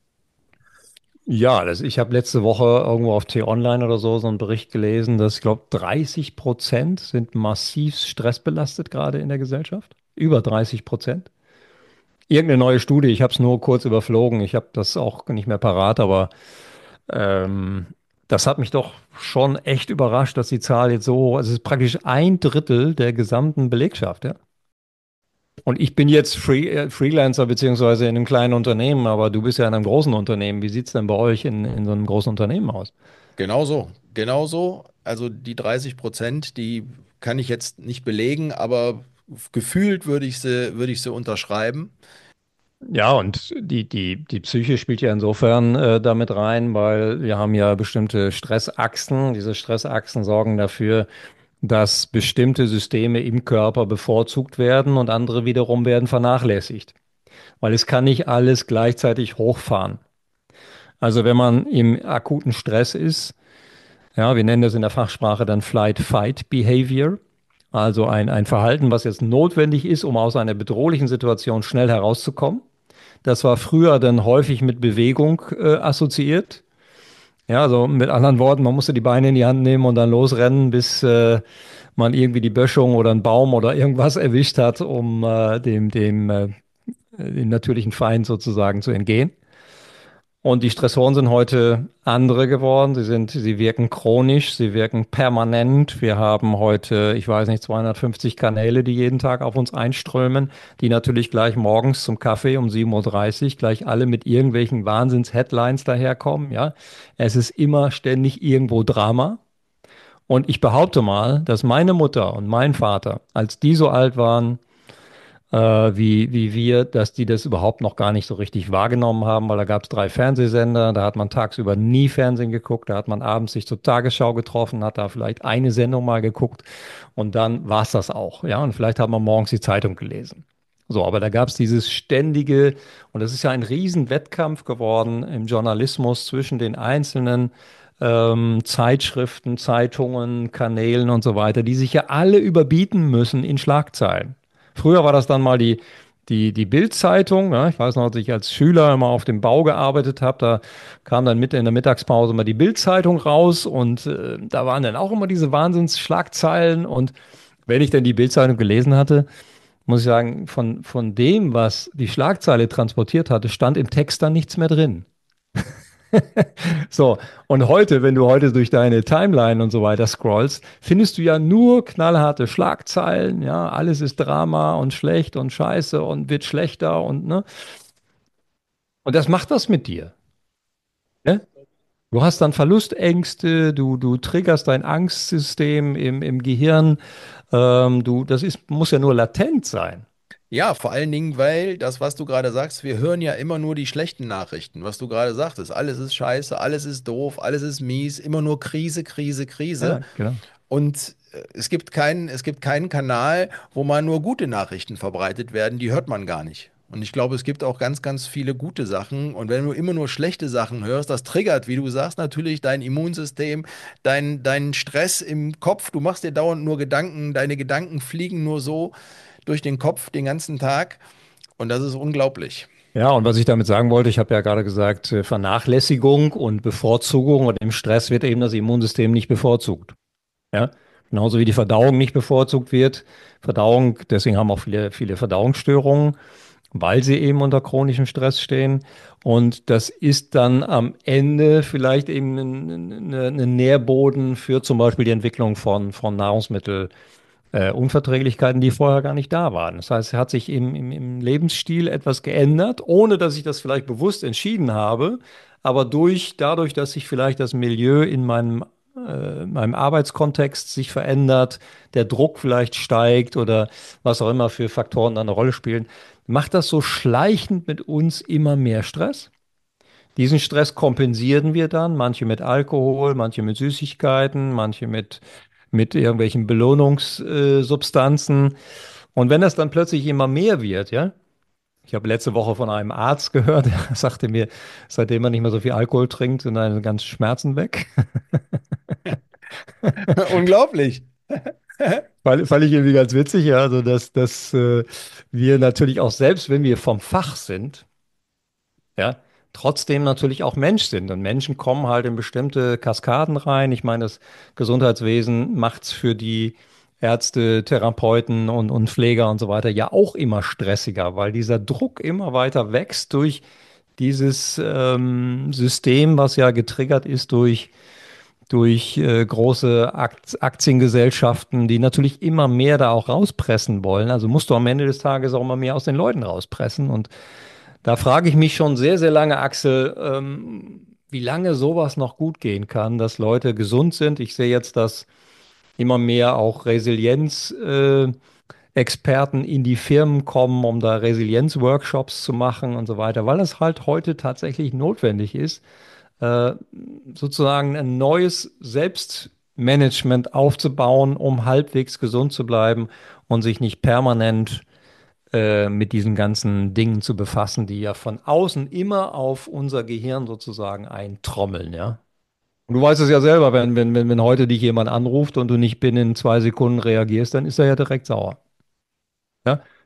Ja, das, ich habe letzte Woche irgendwo auf T-Online oder so so einen Bericht gelesen, dass ich glaube, dreißig Prozent sind massiv stressbelastet gerade in der Gesellschaft. Über dreißig Prozent. Irgendeine neue Studie, ich habe es nur kurz überflogen, ich habe das auch nicht mehr parat, aber ähm, das hat mich doch schon echt überrascht, dass die Zahl jetzt so, also es ist praktisch ein Drittel der gesamten Belegschaft, ja. Und ich bin jetzt Free, äh, Freelancer beziehungsweise in einem kleinen Unternehmen, aber du bist ja in einem großen Unternehmen. Wie sieht es denn bei euch in, in so einem großen Unternehmen aus? Genau so, genau so. Also die dreißig Prozent, die kann ich jetzt nicht belegen, aber gefühlt würde ich sie, würde ich sie unterschreiben. Ja, und die, die, die Psyche spielt ja insofern äh, damit rein, weil wir haben ja bestimmte Stressachsen. Diese Stressachsen sorgen dafür, dass bestimmte Systeme im Körper bevorzugt werden und andere wiederum werden vernachlässigt. Weil es kann nicht alles gleichzeitig hochfahren. Also wenn man im akuten Stress ist, ja, wir nennen das in der Fachsprache dann Flight-Fight-Behavior, also ein, ein Verhalten, was jetzt notwendig ist, um aus einer bedrohlichen Situation schnell herauszukommen. Das war früher dann häufig mit Bewegung äh, assoziiert. Ja, also mit anderen Worten, man musste die Beine in die Hand nehmen und dann losrennen, bis äh, man irgendwie die Böschung oder einen Baum oder irgendwas erwischt hat, um äh, dem, dem, äh, dem natürlichen Feind sozusagen zu entgehen. Und die Stressoren sind heute andere geworden. Sie sind, sie wirken chronisch, sie wirken permanent. Wir haben heute, ich weiß nicht, zweihundertfünfzig Kanäle, die jeden Tag auf uns einströmen, die natürlich gleich morgens zum Kaffee um sieben Uhr dreißig gleich alle mit irgendwelchen Wahnsinns-Headlines daherkommen. Ja, es ist immer ständig irgendwo Drama. Und ich behaupte mal, dass meine Mutter und mein Vater, als die so alt waren, äh, wie, wie wir, dass die das überhaupt noch gar nicht so richtig wahrgenommen haben, weil da gab es drei Fernsehsender, da hat man tagsüber nie Fernsehen geguckt, da hat man abends sich zur Tagesschau getroffen, hat da vielleicht eine Sendung mal geguckt und dann war es das auch, ja, und vielleicht hat man morgens die Zeitung gelesen. So, aber da gab es dieses ständige, und das ist ja ein Riesenwettkampf geworden im Journalismus zwischen den einzelnen ähm, Zeitschriften, Zeitungen, Kanälen und so weiter, die sich ja alle überbieten müssen in Schlagzeilen. Früher war das dann mal die, die, die Bild-Zeitung. Ja, ich weiß noch, als ich als Schüler immer auf dem Bau gearbeitet habe, da kam dann mitten in der Mittagspause mal die Bild-Zeitung raus und äh, da waren dann auch immer diese Wahnsinns-Schlagzeilen. Und wenn ich dann die Bild-Zeitung gelesen hatte, muss ich sagen, von, von dem, was die Schlagzeile transportiert hatte, stand im Text dann nichts mehr drin. So, und heute, wenn du heute durch deine Timeline und so weiter scrollst, findest du ja nur knallharte Schlagzeilen, ja, alles ist Drama und schlecht und scheiße und wird schlechter und ne? Und das macht was mit dir, ne? Du hast dann Verlustängste, du, du triggerst dein Angstsystem im, im Gehirn, ähm, du, das ist, muss ja nur latent sein. Ja, vor allen Dingen, weil das, was du gerade sagst, wir hören ja immer nur die schlechten Nachrichten, was du gerade sagtest. Alles ist scheiße, alles ist doof, alles ist mies, immer nur Krise, Krise, Krise. Ja, genau. Und äh, es gibt keinen, es gibt keinen Kanal, wo mal nur gute Nachrichten verbreitet werden, die hört man gar nicht. Und ich glaube, es gibt auch ganz, ganz viele gute Sachen. Und wenn du immer nur schlechte Sachen hörst, das triggert, wie du sagst, natürlich dein Immunsystem, dein, dein Stress im Kopf. Du machst dir dauernd nur Gedanken, deine Gedanken fliegen nur so durch den Kopf den ganzen Tag. Und das ist unglaublich. Ja, und was ich damit sagen wollte, ich habe ja gerade gesagt, äh, Vernachlässigung und Bevorzugung und im Stress wird eben das Immunsystem nicht bevorzugt. Ja, genauso wie die Verdauung nicht bevorzugt wird. Verdauung, deswegen haben auch viele, viele Verdauungsstörungen, weil sie eben unter chronischem Stress stehen. Und das ist dann am Ende vielleicht eben ein, ein, ein Nährboden für zum Beispiel die Entwicklung von, von Nahrungsmittel äh, Unverträglichkeiten, die vorher gar nicht da waren. Das heißt, es hat sich im, im, im Lebensstil etwas geändert, ohne dass ich das vielleicht bewusst entschieden habe, aber durch, dadurch, dass sich vielleicht das Milieu in meinem, äh, meinem Arbeitskontext sich verändert, der Druck vielleicht steigt oder was auch immer für Faktoren da eine Rolle spielen, macht das so schleichend mit uns immer mehr Stress. Diesen Stress kompensieren wir dann, manche mit Alkohol, manche mit Süßigkeiten, manche mit, mit irgendwelchen Belohnungssubstanzen. Und wenn das dann plötzlich immer mehr wird, ja, ich habe letzte Woche von einem Arzt gehört, der sagte mir, seitdem er nicht mehr so viel Alkohol trinkt, sind seine ganzen Schmerzen weg. Unglaublich. Fand, fand ich irgendwie ganz witzig, ja, also dass, dass äh, wir natürlich auch selbst, wenn wir vom Fach sind, ja, trotzdem natürlich auch Mensch sind. Und Menschen kommen halt in bestimmte Kaskaden rein. Ich meine, das Gesundheitswesen macht es für die Ärzte, Therapeuten und, und Pfleger und so weiter ja auch immer stressiger, weil dieser Druck immer weiter wächst durch dieses ähm, System, was ja getriggert ist durch, durch äh, große Akt Aktiengesellschaften, die natürlich immer mehr da auch rauspressen wollen. Also musst du am Ende des Tages auch immer mehr aus den Leuten rauspressen. Und da frage ich mich schon sehr, sehr lange, Axel, ähm, wie lange sowas noch gut gehen kann, dass Leute gesund sind. Ich sehe jetzt, dass immer mehr auch Resilienz-Experten äh, Experten in die Firmen kommen, um da Resilienz-Workshops zu machen und so weiter, weil es halt heute tatsächlich notwendig ist, äh, sozusagen ein neues Selbstmanagement aufzubauen, um halbwegs gesund zu bleiben und sich nicht permanent äh, mit diesen ganzen Dingen zu befassen, die ja von außen immer auf unser Gehirn sozusagen eintrommeln, ja. Und du weißt es ja selber, wenn, wenn, wenn, wenn heute dich jemand anruft und du nicht binnen zwei Sekunden reagierst, dann ist er ja direkt sauer. Ja?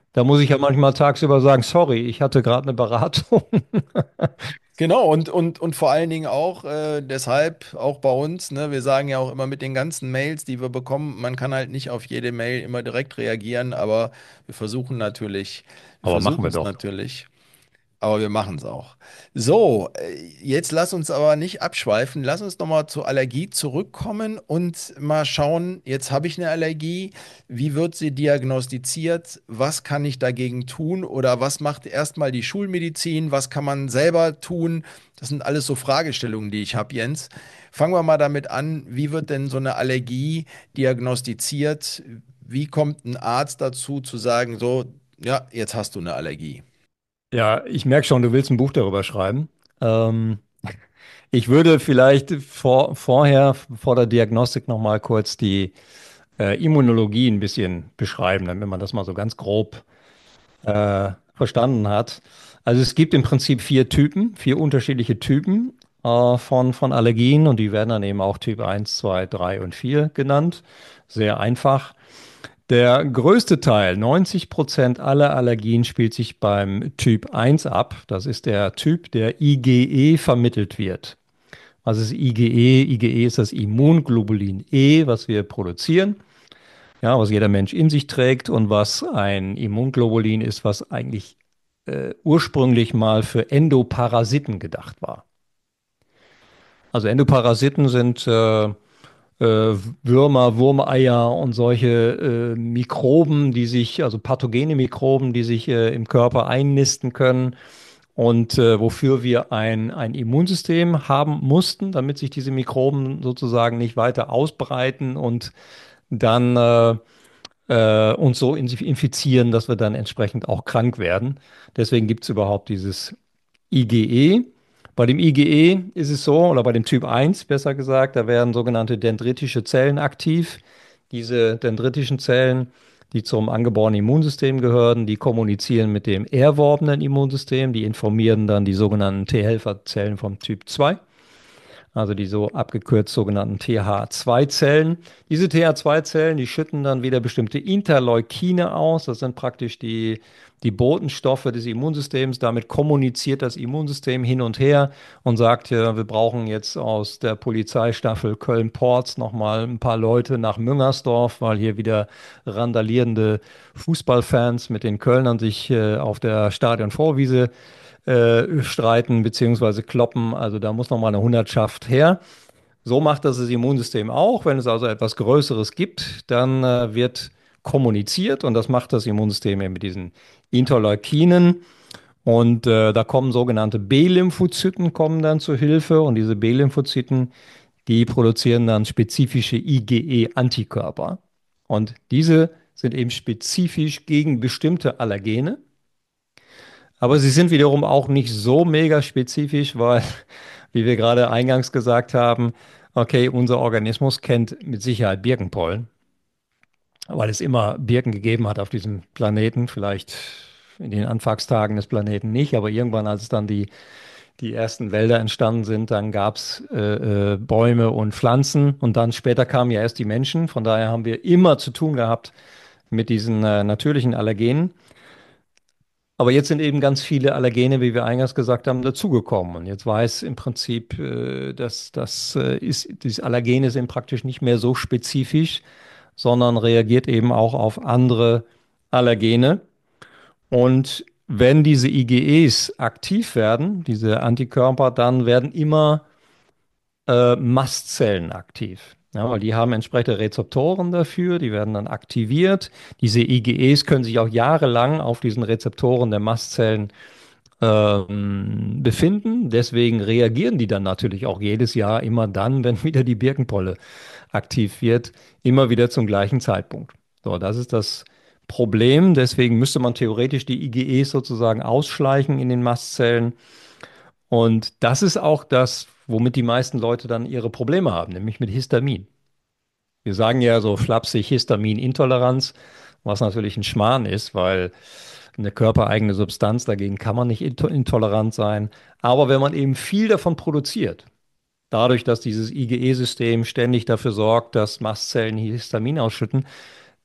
Da muss ich ja manchmal tagsüber sagen, sorry, ich hatte gerade eine Beratung. Genau, und, und, und vor allen Dingen auch, äh, deshalb auch bei uns, ne, wir sagen ja auch immer mit den ganzen Mails, die wir bekommen, man kann halt nicht auf jede Mail immer direkt reagieren, aber wir versuchen natürlich, wir Aber machen versuchen wir es doch. natürlich. Aber wir machen es auch. So, äh, jetzt lass uns aber nicht abschweifen. Lass uns nochmal zur Allergie zurückkommen und mal schauen, jetzt habe ich eine Allergie. Wie wird sie diagnostiziert? Was kann ich dagegen tun? Oder was macht erstmal die Schulmedizin? Was kann man selber tun? Das sind alles so Fragestellungen, die ich habe, Jens. Fangen wir mal damit an. Wie wird denn so eine Allergie diagnostiziert? Wie kommt ein Arzt dazu zu sagen, so, ja, jetzt hast du eine Allergie? Ja, ich merke schon, du willst ein Buch darüber schreiben. Ähm, Ich würde vielleicht vor, vorher, vor der Diagnostik noch mal kurz die äh, Immunologie ein bisschen beschreiben, damit man das mal so ganz grob äh, verstanden hat. Also es gibt im Prinzip vier Typen, vier unterschiedliche Typen äh, von, von Allergien und die werden dann eben auch Typ eins, zwei, drei und vier genannt. Sehr einfach. Der größte Teil, neunzig Prozent aller Allergien, spielt sich beim Typ eins ab. Das ist der Typ, der IgE vermittelt wird. Was ist IgE? IgE ist das Immunglobulin E, was wir produzieren, ja, was jeder Mensch in sich trägt und was ein Immunglobulin ist, was eigentlich äh, ursprünglich mal für Endoparasiten gedacht war. Also Endoparasiten sind äh, äh, Würmer, Wurmeier und solche äh, Mikroben, die sich, also pathogene Mikroben, die sich äh, im Körper einnisten können und äh, wofür wir ein, ein Immunsystem haben mussten, damit sich diese Mikroben sozusagen nicht weiter ausbreiten und dann äh, äh, uns so inf- infizieren, dass wir dann entsprechend auch krank werden. Deswegen gibt es überhaupt dieses IgE. Bei dem IgE ist es so, oder bei dem Typ eins besser gesagt, da werden sogenannte dendritische Zellen aktiv. Diese dendritischen Zellen, die zum angeborenen Immunsystem gehören, die kommunizieren mit dem erworbenen Immunsystem, die informieren dann die sogenannten T-Helferzellen vom Typ zwei, also die so abgekürzt sogenannten T H zwei Zellen. Diese T H zwei Zellen, die schütten dann wieder bestimmte Interleukine aus. Das sind praktisch die, die Botenstoffe des Immunsystems. Damit kommuniziert das Immunsystem hin und her und sagt, ja, wir brauchen jetzt aus der Polizeistaffel Köln-Porz nochmal ein paar Leute nach Müngersdorf, weil hier wieder randalierende Fußballfans mit den Kölnern sich äh, auf der Stadionvorwiese äh, streiten bzw. kloppen. Also da muss nochmal eine Hundertschaft her. So macht das das Immunsystem auch. Wenn es also etwas Größeres gibt, dann äh, wird kommuniziert und das macht das Immunsystem eben mit diesen Interleukinen. Und äh, da kommen sogenannte B-Lymphozyten kommen dann zur Hilfe und diese B-Lymphozyten, die produzieren dann spezifische IgE-Antikörper. Und diese sind eben spezifisch gegen bestimmte Allergene. Aber sie sind wiederum auch nicht so mega spezifisch, weil, wie wir gerade eingangs gesagt haben, okay, unser Organismus kennt mit Sicherheit Birkenpollen, weil es immer Birken gegeben hat auf diesem Planeten, vielleicht in den Anfangstagen des Planeten nicht, aber irgendwann, als dann die, die ersten Wälder entstanden sind, dann gab es äh, äh, Bäume und Pflanzen und dann später kamen ja erst die Menschen. Von daher haben wir immer zu tun gehabt mit diesen äh, natürlichen Allergenen. Aber jetzt sind eben ganz viele Allergene, wie wir eingangs gesagt haben, dazugekommen. Und jetzt weiß im Prinzip, äh, dass das äh, ist, diese Allergene sind praktisch nicht mehr so spezifisch, sondern reagiert eben auch auf andere Allergene. Und wenn diese IgEs aktiv werden, diese Antikörper, dann werden immer äh, Mastzellen aktiv. Ja, weil die haben entsprechende Rezeptoren dafür, die werden dann aktiviert. Diese IgEs können sich auch jahrelang auf diesen Rezeptoren der Mastzellen ähm, befinden. Deswegen reagieren die dann natürlich auch jedes Jahr immer dann, wenn wieder die Birkenpolle aktiv wird, immer wieder zum gleichen Zeitpunkt. So, das ist das Problem. Deswegen müsste man theoretisch die IgEs sozusagen ausschleichen in den Mastzellen. Und das ist auch das, womit die meisten Leute dann ihre Probleme haben, nämlich mit Histamin. Wir sagen ja so flapsig Histaminintoleranz, was natürlich ein Schmarrn ist, weil eine körpereigene Substanz, dagegen kann man nicht into- intolerant sein. Aber wenn man eben viel davon produziert, dadurch, dass dieses IgE-System ständig dafür sorgt, dass Mastzellen Histamin ausschütten,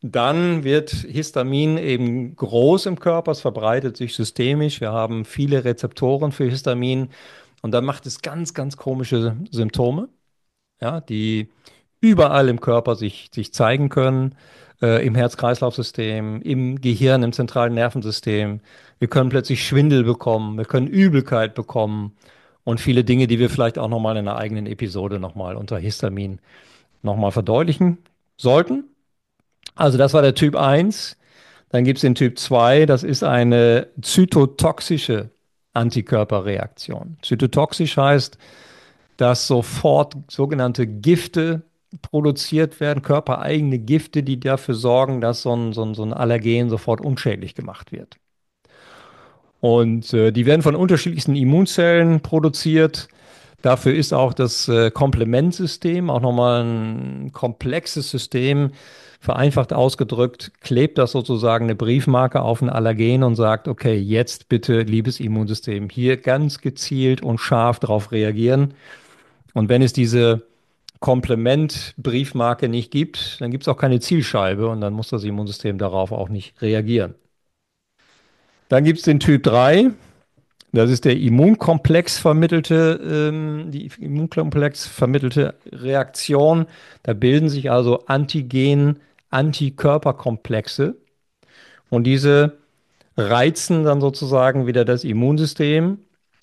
Dann wird Histamin eben groß im Körper, es verbreitet sich systemisch. Wir haben viele Rezeptoren für Histamin und dann macht es ganz, ganz komische Symptome, ja, die überall im Körper sich, sich zeigen können, äh, im Herz-Kreislauf-System, im Gehirn, im zentralen Nervensystem. Wir können plötzlich Schwindel bekommen, wir können Übelkeit bekommen und viele Dinge, die wir vielleicht auch nochmal in einer eigenen Episode nochmal unter Histamin nochmal verdeutlichen sollten. Also das war der Typ eins. Dann gibt es den Typ zwei. Das ist eine zytotoxische Antikörperreaktion. Zytotoxisch heißt, dass sofort sogenannte Gifte produziert werden, körpereigene Gifte, die dafür sorgen, dass so ein, so ein, so ein Allergen sofort unschädlich gemacht wird. Und äh, die werden von unterschiedlichsten Immunzellen produziert. Dafür ist auch das äh, Komplementsystem auch nochmal ein komplexes System. Vereinfacht ausgedrückt, klebt das sozusagen eine Briefmarke auf ein Allergen und sagt, okay, jetzt bitte, liebes Immunsystem, hier ganz gezielt und scharf darauf reagieren. Und wenn es diese Komplement-Briefmarke nicht gibt, dann gibt es auch keine Zielscheibe und dann muss das Immunsystem darauf auch nicht reagieren. Dann gibt es den Typ drei. Das ist der Immunkomplex vermittelte, ähm, die Immunkomplex vermittelte Reaktion. Da bilden sich also Antigen-Antikörperkomplexe und diese reizen dann sozusagen wieder das Immunsystem.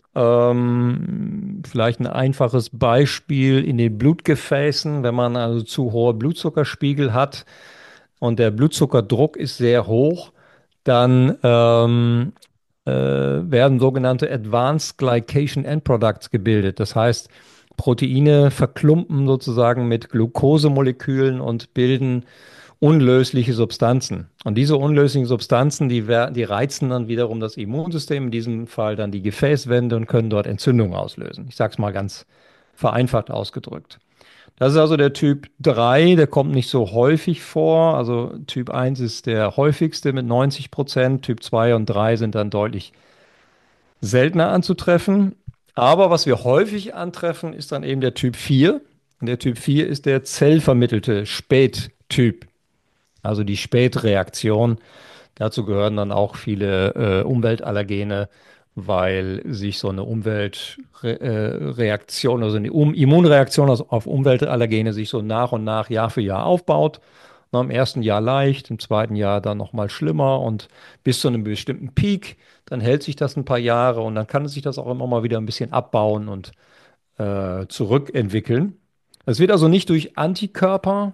Ähm, vielleicht ein einfaches Beispiel in den Blutgefäßen, wenn man also zu hohe Blutzuckerspiegel hat und der Blutzuckerdruck ist sehr hoch, dann ähm, äh, werden sogenannte Advanced Glycation End Products gebildet. Das heißt, Proteine verklumpen sozusagen mit Glukosemolekülen und bilden unlösliche Substanzen. Und diese unlöslichen Substanzen, die, wer- die reizen dann wiederum das Immunsystem, in diesem Fall dann die Gefäßwände und können dort Entzündungen auslösen. Ich sage es mal ganz vereinfacht ausgedrückt. Das ist also der Typ drei, der kommt nicht so häufig vor. Also Typ eins ist der häufigste mit neunzig Prozent, Typ zwei und drei sind dann deutlich seltener anzutreffen. Aber was wir häufig antreffen, ist dann eben der Typ vier. Und der Typ vier ist der zellvermittelte Spättyp, also die Spätreaktion. Dazu gehören dann auch viele äh, Umweltallergene, weil sich so eine Umweltreaktion, also eine um Immunreaktion also auf Umweltallergene sich so nach und nach Jahr für Jahr aufbaut. Na, im ersten Jahr leicht, im zweiten Jahr dann nochmal schlimmer und bis zu einem bestimmten Peak, dann hält sich das ein paar Jahre und dann kann sich das auch immer mal wieder ein bisschen abbauen und äh, zurückentwickeln. Es wird also nicht durch Antikörper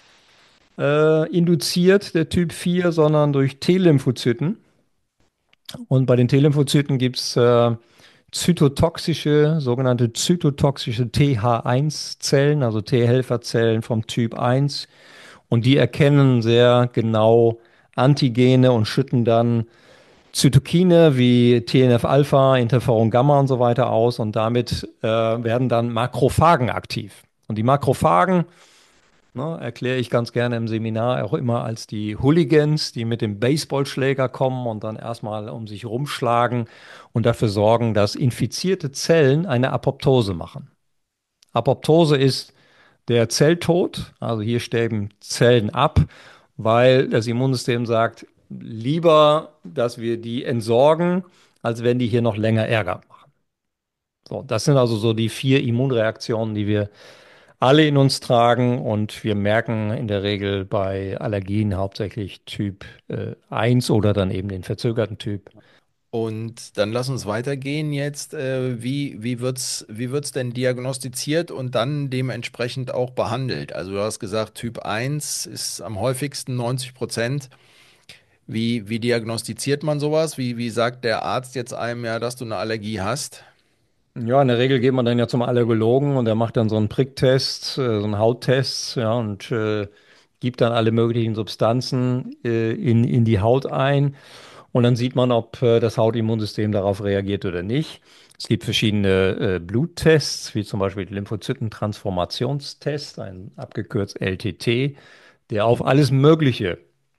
äh, induziert, der Typ vier, sondern durch T-Lymphozyten. Und bei den T-Lymphozyten gibt es äh, zytotoxische, sogenannte zytotoxische T H eins Zellen, also T-Helferzellen vom Typ eins. Und die erkennen sehr genau Antigene und schütten dann Zytokine wie T N F-Alpha, Interferon Gamma und so weiter aus. Und damit äh, werden dann Makrophagen aktiv. Und die Makrophagen, ne, erkläre ich ganz gerne im Seminar auch immer als die Hooligans, die mit dem Baseballschläger kommen und dann erstmal um sich rumschlagen und dafür sorgen, dass infizierte Zellen eine Apoptose machen. Apoptose ist der Zelltod, also hier sterben Zellen ab, weil das Immunsystem sagt, lieber, dass wir die entsorgen, als wenn die hier noch länger Ärger machen. So, das sind also so die vier Immunreaktionen, die wir alle in uns tragen und wir merken in der Regel bei Allergien hauptsächlich Typ äh, eins oder dann eben den verzögerten Typ. Und dann lass uns weitergehen jetzt. Äh, wie, wie wird's, wie wird's denn diagnostiziert und dann dementsprechend auch behandelt? Also du hast gesagt, Typ eins ist am häufigsten neunzig Prozent. Wie, wie diagnostiziert man sowas? Wie, wie sagt der Arzt jetzt einem ja, dass du eine Allergie hast? Ja, in der Regel geht man dann ja zum Allergologen und der macht dann so einen Pricktest, äh, so einen Hauttest, ja, und äh, gibt dann alle möglichen Substanzen äh, in, in die Haut ein. Und dann sieht man, ob äh, das Hautimmunsystem darauf reagiert oder nicht. Es gibt verschiedene äh, Bluttests, wie zum Beispiel den Lymphozytentransformationstest, ein abgekürzt L T T, der auf alles Mögliche,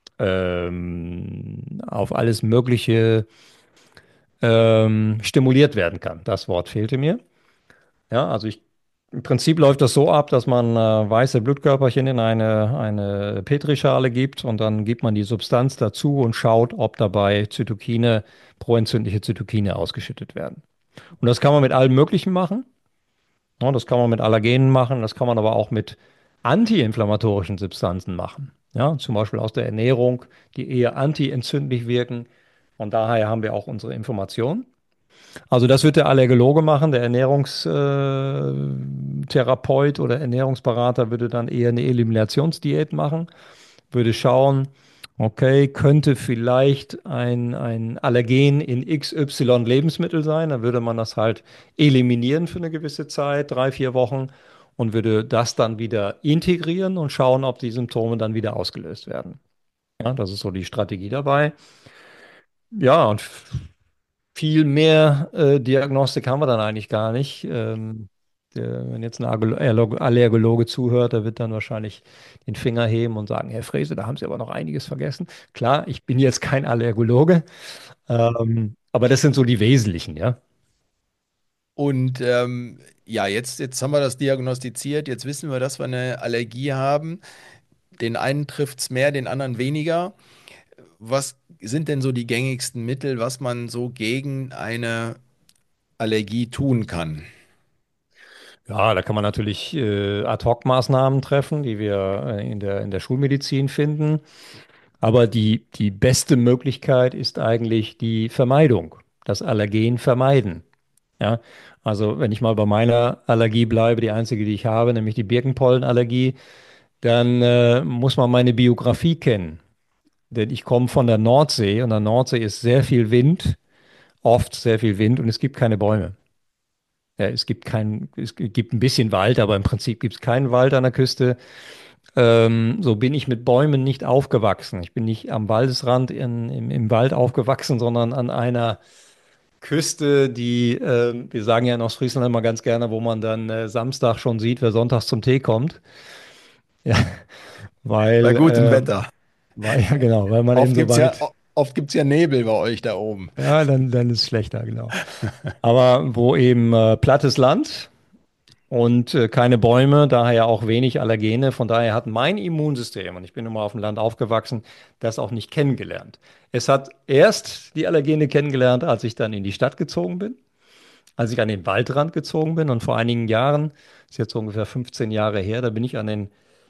ähm, auf alles Mögliche ähm, stimuliert werden kann. Das Wort fehlte mir. Ja, also ich Im Prinzip läuft das so ab, dass man äh, weiße Blutkörperchen in eine, eine Petrischale gibt und dann gibt man die Substanz dazu und schaut, ob dabei Zytokine, proentzündliche Zytokine ausgeschüttet werden. Und das kann man mit allem Möglichen machen. Ja, das kann man mit Allergenen machen, das kann man aber auch mit antiinflammatorischen Substanzen machen. Ja, zum Beispiel aus der Ernährung, die eher antientzündlich wirken. Von daher haben wir auch unsere Informationen. Also das wird der Allergologe machen, der Ernährungstherapeut oder Ernährungsberater würde dann eher eine Eliminationsdiät machen, würde schauen, okay, könnte vielleicht ein, ein Allergen in X Y Lebensmittel sein, dann würde man das halt eliminieren für eine gewisse Zeit, drei, vier Wochen und würde das dann wieder integrieren und schauen, ob die Symptome dann wieder ausgelöst werden. Ja, das ist so die Strategie dabei. Ja, und viel mehr äh, Diagnostik haben wir dann eigentlich gar nicht. Ähm, der, wenn jetzt ein Allergo- Allergo- Allergologe zuhört, der wird dann wahrscheinlich den Finger heben und sagen, Herr Frese, da haben Sie aber noch einiges vergessen. Klar, ich bin jetzt kein Allergologe, ähm, aber das sind so die wesentlichen, ja. Und ähm, ja, jetzt, jetzt haben wir das diagnostiziert, jetzt wissen wir, dass wir eine Allergie haben. Den einen trifft es mehr, den anderen weniger. Was sind denn so die gängigsten Mittel, was man so gegen eine Allergie tun kann? Ja, da kann man natürlich äh, Ad-hoc-Maßnahmen treffen, die wir äh, in der, in der Schulmedizin finden. Aber die, die beste Möglichkeit ist eigentlich die Vermeidung, das Allergen vermeiden. Ja, also wenn ich mal bei meiner Allergie bleibe, die einzige, die ich habe, nämlich die Birkenpollenallergie, dann äh, muss man meine Biografie kennen. Denn ich komme von der Nordsee und der Nordsee ist sehr viel Wind, oft sehr viel Wind und es gibt keine Bäume. Ja, es gibt kein, es gibt ein bisschen Wald, aber im Prinzip gibt es keinen Wald an der Küste. Ähm, so bin ich mit Bäumen nicht aufgewachsen. Ich bin nicht am Waldesrand in, im, im Wald aufgewachsen, sondern an einer Küste, die, äh, wir sagen ja in Ostfriesland immer ganz gerne, wo man dann äh, Samstag schon sieht, wer sonntags zum Tee kommt. Ja, Bei weil, gutem äh, Wetter. weil, ja genau, weil man eben Oft so gibt's ja, weit, oft gibt's ja Nebel bei euch da oben. ja, dann, dann ist es schlechter, genau. Aber wo eben äh, plattes Land und äh, keine Bäume, daher auch wenig Allergene. Von daher hat mein Immunsystem, und ich bin nun mal auf dem Land aufgewachsen, das auch nicht kennengelernt. Es hat erst die Allergene kennengelernt, als ich dann in die Stadt gezogen bin, als ich an den Waldrand gezogen bin. Und vor einigen Jahren, ist jetzt so ungefähr fünfzehn Jahre her, da bin ich an den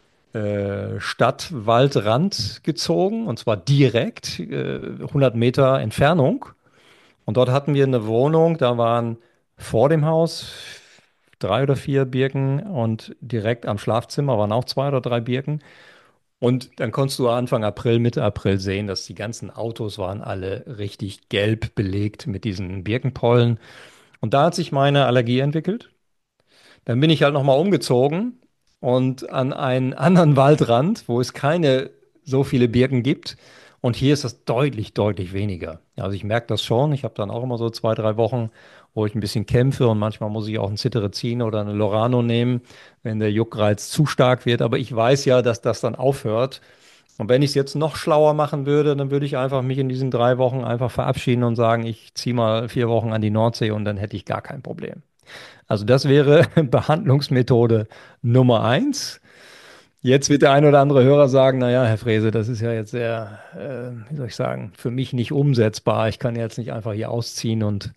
äh, Stadtwaldrand gezogen, und zwar direkt, äh, hundert Meter Entfernung. Und dort hatten wir eine Wohnung, da waren vor dem Haus drei oder vier Birken und direkt am Schlafzimmer waren auch zwei oder drei Birken. Und dann konntest du Anfang April, Mitte April sehen, dass die ganzen Autos waren alle richtig gelb belegt mit diesen Birkenpollen. Und da hat sich meine Allergie entwickelt. Dann bin ich halt nochmal umgezogen und an einen anderen Waldrand, wo es keine so viele Birken gibt. Und hier ist das deutlich, deutlich weniger. Also ich merke das schon. Ich habe dann auch immer so zwei, drei Wochen, wo ich ein bisschen kämpfe und manchmal muss ich auch ein Cetirizin oder eine Lorano nehmen, wenn der Juckreiz zu stark wird. Aber ich weiß ja, dass das dann aufhört. Und wenn ich es jetzt noch schlauer machen würde, dann würde ich einfach mich in diesen drei Wochen einfach verabschieden und sagen, ich ziehe mal vier Wochen an die Nordsee und dann hätte ich gar kein Problem. Also das wäre Behandlungsmethode Nummer eins. Jetzt wird der ein oder andere Hörer sagen, naja, Herr Frese, das ist ja jetzt sehr, äh, wie soll ich sagen, für mich nicht umsetzbar. Ich kann jetzt nicht einfach hier ausziehen und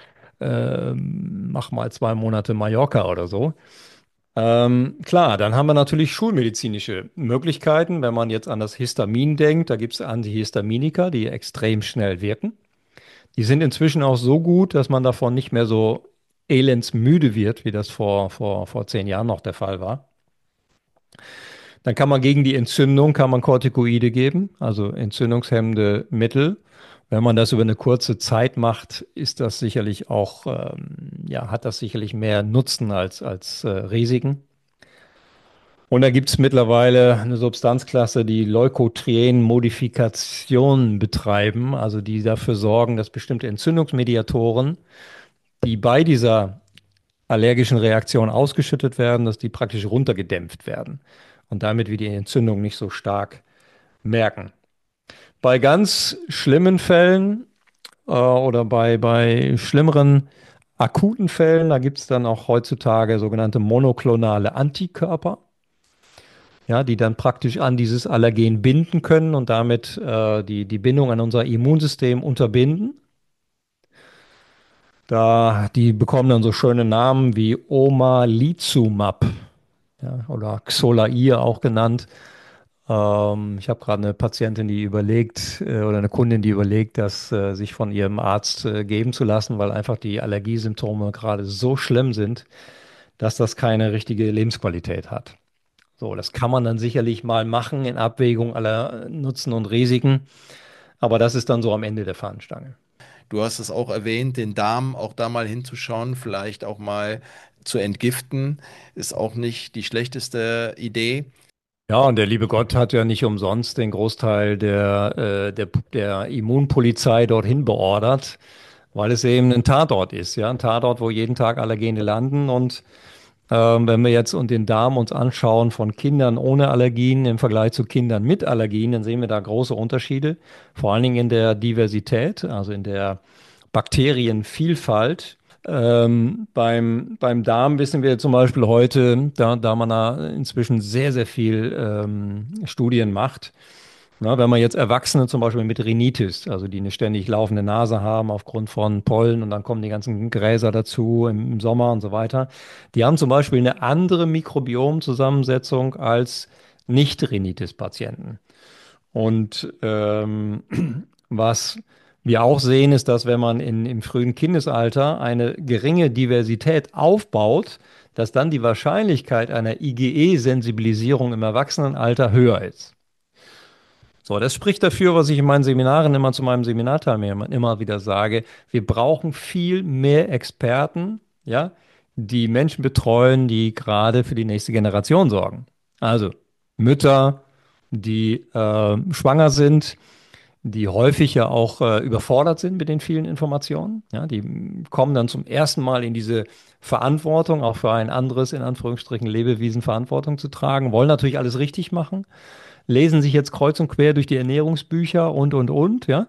ähm, mach mal zwei Monate Mallorca oder so. Ähm, klar, dann haben wir natürlich schulmedizinische Möglichkeiten. Wenn man jetzt an das Histamin denkt, da gibt es Antihistaminika, die extrem schnell wirken. Die sind inzwischen auch so gut, dass man davon nicht mehr so elendsmüde wird, wie das vor, vor, vor zehn Jahren noch der Fall war. Dann kann man gegen die Entzündung, kann man Corticoide geben, also entzündungshemmende Mittel. Wenn man das über eine kurze Zeit macht, ist das sicherlich auch, ähm, ja, hat das sicherlich mehr Nutzen als, als äh, Risiken. Und da gibt es mittlerweile eine Substanzklasse, die Leukotrien-Modifikation betreiben, also die dafür sorgen, dass bestimmte Entzündungsmediatoren, die bei dieser allergischen Reaktion ausgeschüttet werden, dass die praktisch runtergedämpft werden und damit wir die Entzündung nicht so stark merken. Bei ganz schlimmen Fällen äh, oder bei, bei schlimmeren akuten Fällen, da gibt es dann auch heutzutage sogenannte monoklonale Antikörper, ja, die dann praktisch an dieses Allergen binden können und damit äh, die, die Bindung an unser Immunsystem unterbinden. Da, die bekommen dann so schöne Namen wie Omalizumab, ja, oder Xolair auch genannt. Ähm, ich habe gerade eine Patientin, die überlegt, äh, oder eine Kundin, die überlegt, das äh, sich von ihrem Arzt äh, geben zu lassen, weil einfach die Allergiesymptome gerade so schlimm sind, dass das keine richtige Lebensqualität hat. So, das kann man dann sicherlich mal machen in Abwägung aller Nutzen und Risiken, aber das ist dann so am Ende der Fahnenstange. Du hast es auch erwähnt, den Darm auch da mal hinzuschauen, vielleicht auch mal zu entgiften, ist auch nicht die schlechteste Idee. Ja, und der liebe Gott hat ja nicht umsonst den Großteil der, äh, der, der Immunpolizei dorthin beordert, weil es eben ein Tatort ist, ja, ein Tatort, wo jeden Tag Allergene landen. Und ähm, wenn wir jetzt und den Darm uns anschauen von Kindern ohne Allergien im Vergleich zu Kindern mit Allergien, dann sehen wir da große Unterschiede, vor allen Dingen in der Diversität, also in der Bakterienvielfalt. Ähm, beim, beim Darm wissen wir zum Beispiel heute, da, da man da inzwischen sehr, sehr viel ähm, Studien macht, na, wenn man jetzt Erwachsene zum Beispiel mit Rhinitis, also die eine ständig laufende Nase haben aufgrund von Pollen und dann kommen die ganzen Gräser dazu im, im Sommer und so weiter, die haben zum Beispiel eine andere Mikrobiomzusammensetzung als Nicht-Rhinitis-Patienten. Und ähm, was wir auch sehen, ist, dass wenn man in, im frühen Kindesalter eine geringe Diversität aufbaut, dass dann die Wahrscheinlichkeit einer IgE-Sensibilisierung im Erwachsenenalter höher ist. So, das spricht dafür, was ich in meinen Seminaren immer zu meinem Seminarteilnehmern immer wieder sage. Wir brauchen viel mehr Experten, ja, die Menschen betreuen, die gerade für die nächste Generation sorgen. Also Mütter, die äh, schwanger sind, die häufig ja auch äh, überfordert sind mit den vielen Informationen. Ja, die kommen dann zum ersten Mal in diese Verantwortung, auch für ein anderes, in Anführungsstrichen, Lebewesen Verantwortung zu tragen, wollen natürlich alles richtig machen, lesen sich jetzt kreuz und quer durch die Ernährungsbücher und, und, und, ja,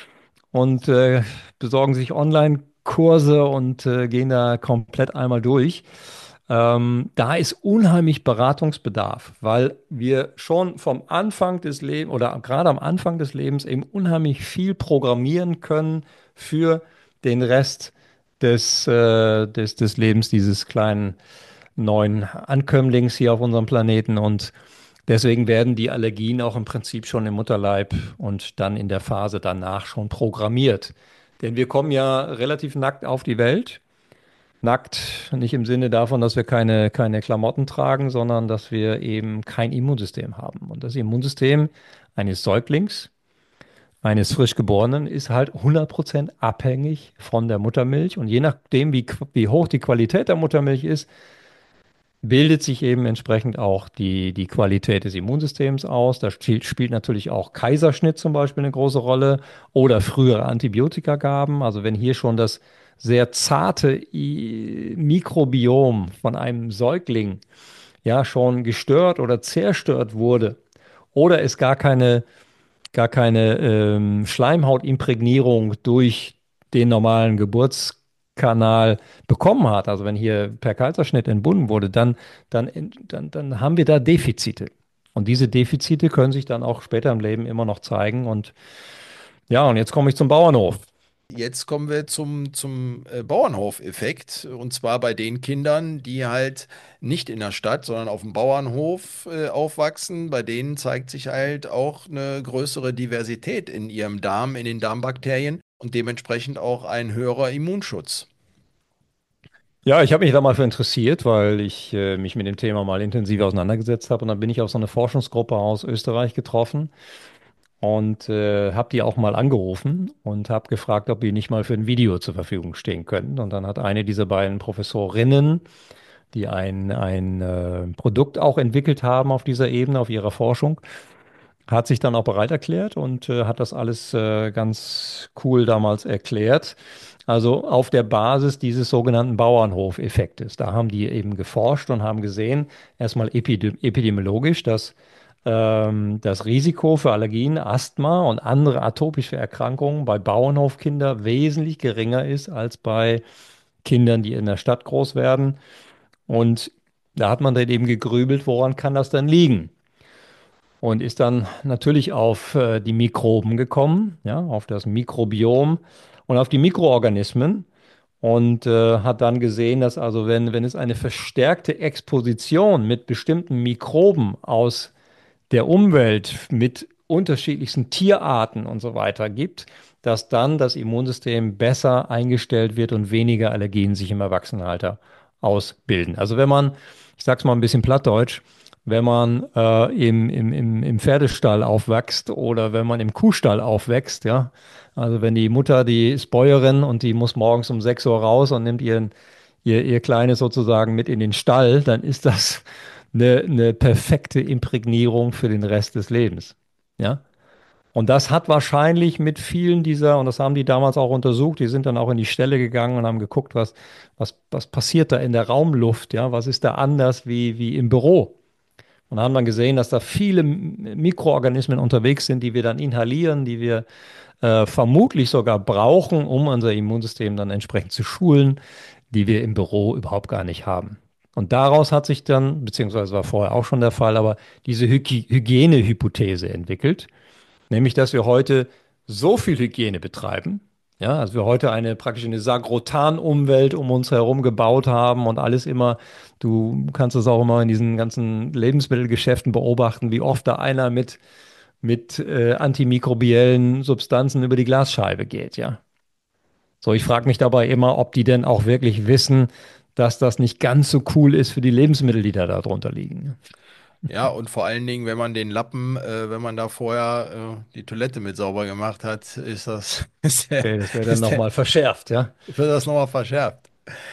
und äh, besorgen sich Online-Kurse und äh, gehen da komplett einmal durch. Ähm, da ist unheimlich Beratungsbedarf, weil wir schon vom Anfang des Lebens oder gerade am Anfang des Lebens eben unheimlich viel programmieren können für den Rest des, äh, des, des Lebens dieses kleinen neuen Ankömmlings hier auf unserem Planeten. Und deswegen werden die Allergien auch im Prinzip schon im Mutterleib und dann in der Phase danach schon programmiert. Denn wir kommen ja relativ nackt auf die Welt. Nackt nicht im Sinne davon, dass wir keine, keine Klamotten tragen, sondern dass wir eben kein Immunsystem haben. Und das Immunsystem eines Säuglings, eines frisch Geborenen, ist halt hundert Prozent abhängig von der Muttermilch. Und je nachdem, wie, wie hoch die Qualität der Muttermilch ist, bildet sich eben entsprechend auch die, die Qualität des Immunsystems aus. Da spielt, spielt natürlich auch Kaiserschnitt zum Beispiel eine große Rolle oder frühere Antibiotikagaben. Also wenn hier schon das sehr zarte I Mikrobiom von einem Säugling ja schon gestört oder zerstört wurde oder es gar keine gar keine ähm, Schleimhautimprägnierung durch den normalen Geburtskanal bekommen hat, also wenn hier per Kaiserschnitt entbunden wurde, dann, dann, dann, dann haben wir da Defizite. Und diese Defizite können sich dann auch später im Leben immer noch zeigen. Und ja, und jetzt komme ich zum Bauernhof. Jetzt kommen wir zum, zum äh, Bauernhof-Effekt. Und zwar bei den Kindern, die halt nicht in der Stadt, sondern auf dem Bauernhof äh, aufwachsen. Bei denen zeigt sich halt auch eine größere Diversität in ihrem Darm, in den Darmbakterien und dementsprechend auch ein höherer Immunschutz. Ja, ich habe mich da mal für interessiert, weil ich äh, mich mit dem Thema mal intensiv auseinandergesetzt habe. Und dann bin ich auf so eine Forschungsgruppe aus Österreich getroffen und äh, habe die auch mal angerufen und habe gefragt, ob die nicht mal für ein Video zur Verfügung stehen können. Und dann hat eine dieser beiden Professorinnen, die ein, ein äh, Produkt auch entwickelt haben auf dieser Ebene, auf ihrer Forschung, hat sich dann auch bereit erklärt und äh, hat das alles äh, ganz cool damals erklärt. Also auf der Basis dieses sogenannten Bauernhof-Effektes. Da haben die eben geforscht und haben gesehen, erstmal epidem epidemiologisch, dass ähm, das Risiko für Allergien, Asthma und andere atopische Erkrankungen bei Bauernhofkindern wesentlich geringer ist als bei Kindern, die in der Stadt groß werden. Und da hat man dann eben gegrübelt, woran kann das dann liegen? Und ist dann natürlich auf äh, die Mikroben gekommen, ja, auf das Mikrobiom und auf die Mikroorganismen und äh, hat dann gesehen, dass also wenn, wenn es eine verstärkte Exposition mit bestimmten Mikroben aus der Umwelt mit unterschiedlichsten Tierarten und so weiter gibt, dass dann das Immunsystem besser eingestellt wird und weniger Allergien sich im Erwachsenenalter ausbilden. Also wenn man, ich sage es mal ein bisschen plattdeutsch, wenn man äh, im, im, im, im Pferdestall aufwächst oder wenn man im Kuhstall aufwächst, ja, also wenn die Mutter, die ist Bäuerin und die muss morgens um sechs Uhr raus und nimmt ihren, ihr, ihr Kleines sozusagen mit in den Stall, dann ist das eine, eine perfekte Imprägnierung für den Rest des Lebens. Ja? Und das hat wahrscheinlich mit vielen dieser, und das haben die damals auch untersucht, die sind dann auch in die Ställe gegangen und haben geguckt, was, was, was passiert da in der Raumluft, ja, was ist da anders wie, wie im Büro. Und da haben dann gesehen, dass da viele Mikroorganismen unterwegs sind, die wir dann inhalieren, die wir äh, vermutlich sogar brauchen, um unser Immunsystem dann entsprechend zu schulen, die wir im Büro überhaupt gar nicht haben. Und daraus hat sich dann, beziehungsweise war vorher auch schon der Fall, aber diese Hygi Hygienehypothese entwickelt, nämlich dass wir heute so viel Hygiene betreiben, ja, also wir heute eine praktisch eine Sagrotan-Umwelt um uns herum gebaut haben und alles immer, du kannst es auch immer in diesen ganzen Lebensmittelgeschäften beobachten, wie oft da einer mit mit äh, antimikrobiellen Substanzen über die Glasscheibe geht, ja. So, ich frage mich dabei immer, ob die denn auch wirklich wissen, dass das nicht ganz so cool ist für die Lebensmittel, die da darunter liegen. Ja, und vor allen Dingen, wenn man den Lappen, äh, wenn man da vorher äh, die Toilette mit sauber gemacht hat, ist das, ist der, Okay, das wäre dann ist der, nochmal verschärft, ja. wird das nochmal verschärft.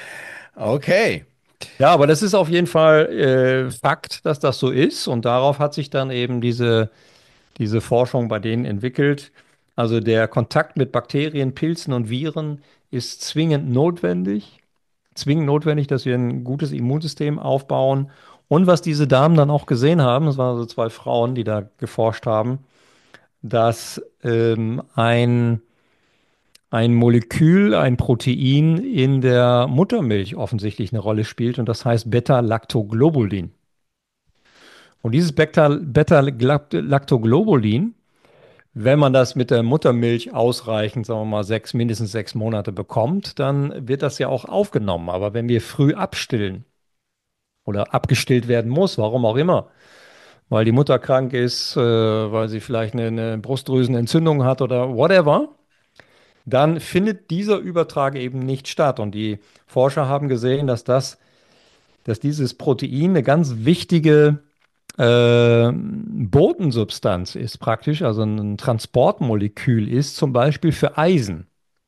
Okay. Ja, aber das ist auf jeden Fall äh, Fakt, dass das so ist. Und darauf hat sich dann eben diese, diese Forschung bei denen entwickelt. Also der Kontakt mit Bakterien, Pilzen und Viren ist zwingend notwendig. Zwingend notwendig, dass wir ein gutes Immunsystem aufbauen. Und was diese Damen dann auch gesehen haben, das waren also zwei Frauen, die da geforscht haben, dass ähm, ein, ein Molekül, ein Protein in der Muttermilch offensichtlich eine Rolle spielt und das heißt Beta-Lactoglobulin. Und dieses Beta- Beta-Lactoglobulin, wenn man das mit der Muttermilch ausreichend, sagen wir mal, sechs, mindestens sechs Monate bekommt, dann wird das ja auch aufgenommen. Aber wenn wir früh abstillen oder abgestillt werden muss, warum auch immer, weil die Mutter krank ist, äh, weil sie vielleicht eine, eine Brustdrüsenentzündung hat oder whatever, dann findet dieser Übertrag eben nicht statt. Und die Forscher haben gesehen, dass das, dass dieses Protein eine ganz wichtige äh, Botensubstanz ist, praktisch, also ein Transportmolekül ist, zum Beispiel für Eisen,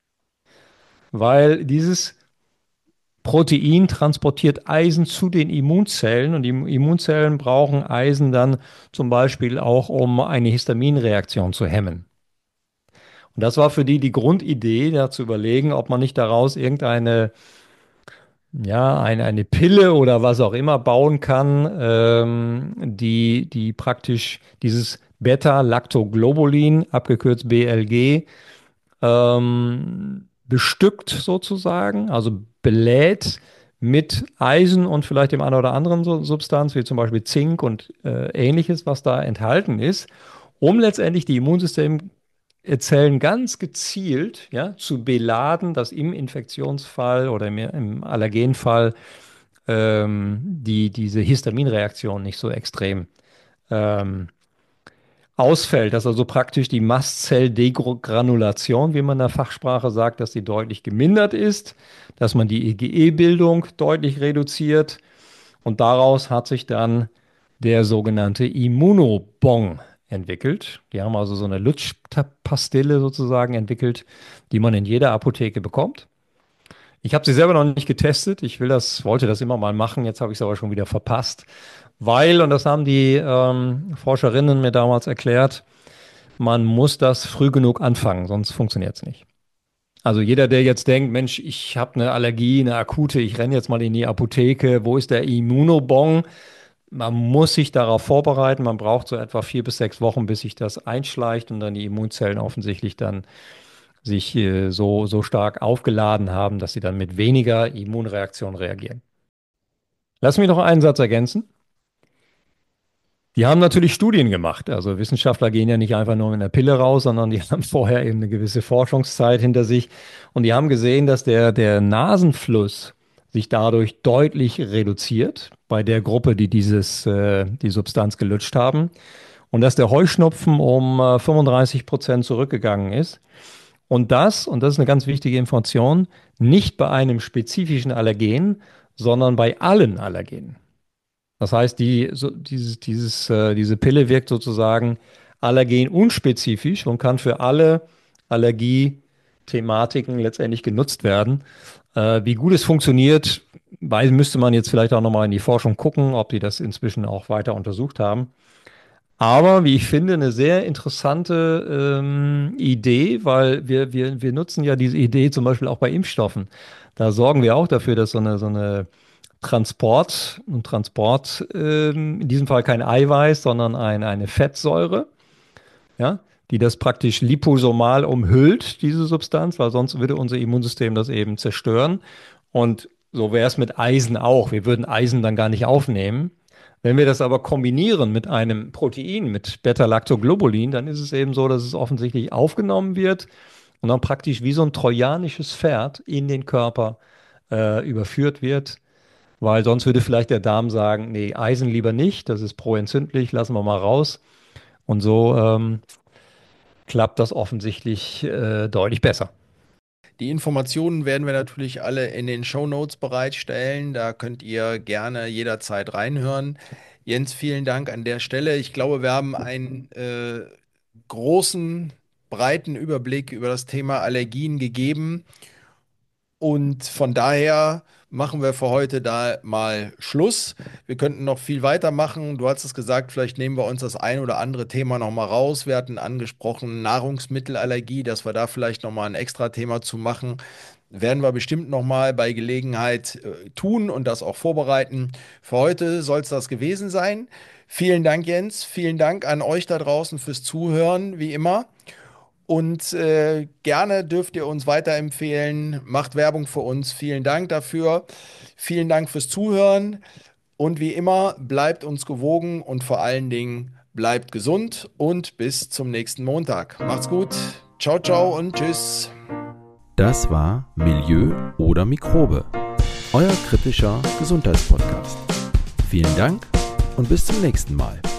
weil dieses Protein transportiert Eisen zu den Immunzellen und die Immunzellen brauchen Eisen dann zum Beispiel auch, um eine Histaminreaktion zu hemmen. Und das war für die die Grundidee, da zu überlegen, ob man nicht daraus irgendeine, ja, eine, eine Pille oder was auch immer bauen kann, ähm, die, die praktisch dieses Beta-Lactoglobulin, abgekürzt B L G, ähm, bestückt sozusagen, also belädt mit Eisen und vielleicht dem einen oder anderen so Substanz, wie zum Beispiel Zink und äh, ähnliches, was da enthalten ist, um letztendlich die Immunsystem Zellen ganz gezielt, ja, zu beladen, dass im Infektionsfall oder im, im Allergenfall ähm, die, diese Histaminreaktion nicht so extrem ähm, ausfällt, dass also praktisch die Mastzell-Degranulation, wie man in der Fachsprache sagt, dass die deutlich gemindert ist, dass man die IgE-Bildung deutlich reduziert und daraus hat sich dann der sogenannte Immunobon entwickelt. Die haben also so eine Lutschpastille sozusagen entwickelt, die man in jeder Apotheke bekommt. Ich habe sie selber noch nicht getestet. Ich will das, wollte das immer mal machen. Jetzt habe ich es aber schon wieder verpasst, weil, und das haben die ähm, Forscherinnen mir damals erklärt, man muss das früh genug anfangen, sonst funktioniert es nicht. Also jeder, der jetzt denkt, Mensch, ich habe eine Allergie, eine akute, ich renne jetzt mal in die Apotheke, wo ist der Immunobon? Man muss sich darauf vorbereiten. Man braucht so etwa vier bis sechs Wochen, bis sich das einschleicht und dann die Immunzellen offensichtlich dann sich äh, so, so stark aufgeladen haben, dass sie dann mit weniger Immunreaktion reagieren. Lass mich noch einen Satz ergänzen. Die haben natürlich Studien gemacht. Also Wissenschaftler gehen ja nicht einfach nur mit einer Pille raus, sondern die haben vorher eben eine gewisse Forschungszeit hinter sich. Und die haben gesehen, dass der, der Nasenfluss sich dadurch deutlich reduziert bei der Gruppe, die dieses, äh, die Substanz gelutscht haben. Und dass der Heuschnupfen um äh, fünfunddreißig Prozent zurückgegangen ist. Und das, und das ist eine ganz wichtige Information, nicht bei einem spezifischen Allergen, sondern bei allen Allergenen. Das heißt, die, so, dieses, dieses, äh, diese Pille wirkt sozusagen allergenunspezifisch und kann für alle Allergiethematiken letztendlich genutzt werden. Äh, wie gut es funktioniert, weil müsste man jetzt vielleicht auch nochmal in die Forschung gucken, ob die das inzwischen auch weiter untersucht haben. Aber wie ich finde, eine sehr interessante ähm, Idee, weil wir, wir, wir nutzen ja diese Idee zum Beispiel auch bei Impfstoffen. Da sorgen wir auch dafür, dass so eine, so eine Transport und Transport, ähm, in diesem Fall kein Eiweiß, sondern ein, eine Fettsäure, ja, die das praktisch liposomal umhüllt, diese Substanz, weil sonst würde unser Immunsystem das eben zerstören. Und so wäre es mit Eisen auch. Wir würden Eisen dann gar nicht aufnehmen. Wenn wir das aber kombinieren mit einem Protein, mit Beta-Lactoglobulin, dann ist es eben so, dass es offensichtlich aufgenommen wird und dann praktisch wie so ein trojanisches Pferd in den Körper äh, überführt wird. Weil sonst würde vielleicht der Darm sagen, nee, Eisen lieber nicht, das ist proentzündlich, lassen wir mal raus. Und so ähm, klappt das offensichtlich äh, deutlich besser. Die Informationen werden wir natürlich alle in den Shownotes bereitstellen. Da könnt ihr gerne jederzeit reinhören. Jens, vielen Dank an der Stelle. Ich glaube, wir haben einen äh, großen, breiten Überblick über das Thema Allergien gegeben. Und von daher machen wir für heute da mal Schluss. Wir könnten noch viel weitermachen. Du hast es gesagt, vielleicht nehmen wir uns das ein oder andere Thema noch mal raus. Wir hatten angesprochen Nahrungsmittelallergie, dass wir da vielleicht noch mal ein extra Thema zu machen. Werden wir bestimmt noch mal bei Gelegenheit äh, tun und das auch vorbereiten. Für heute soll es das gewesen sein. Vielen Dank, Jens. Vielen Dank an euch da draußen fürs Zuhören, wie immer. Und äh, gerne dürft ihr uns weiterempfehlen. Macht Werbung für uns. Vielen Dank dafür. Vielen Dank fürs Zuhören. Und wie immer, bleibt uns gewogen und vor allen Dingen bleibt gesund und bis zum nächsten Montag. Macht's gut. Ciao, ciao und tschüss. Das war Milieu oder Mikrobe, euer kritischer Gesundheitspodcast. Vielen Dank und bis zum nächsten Mal.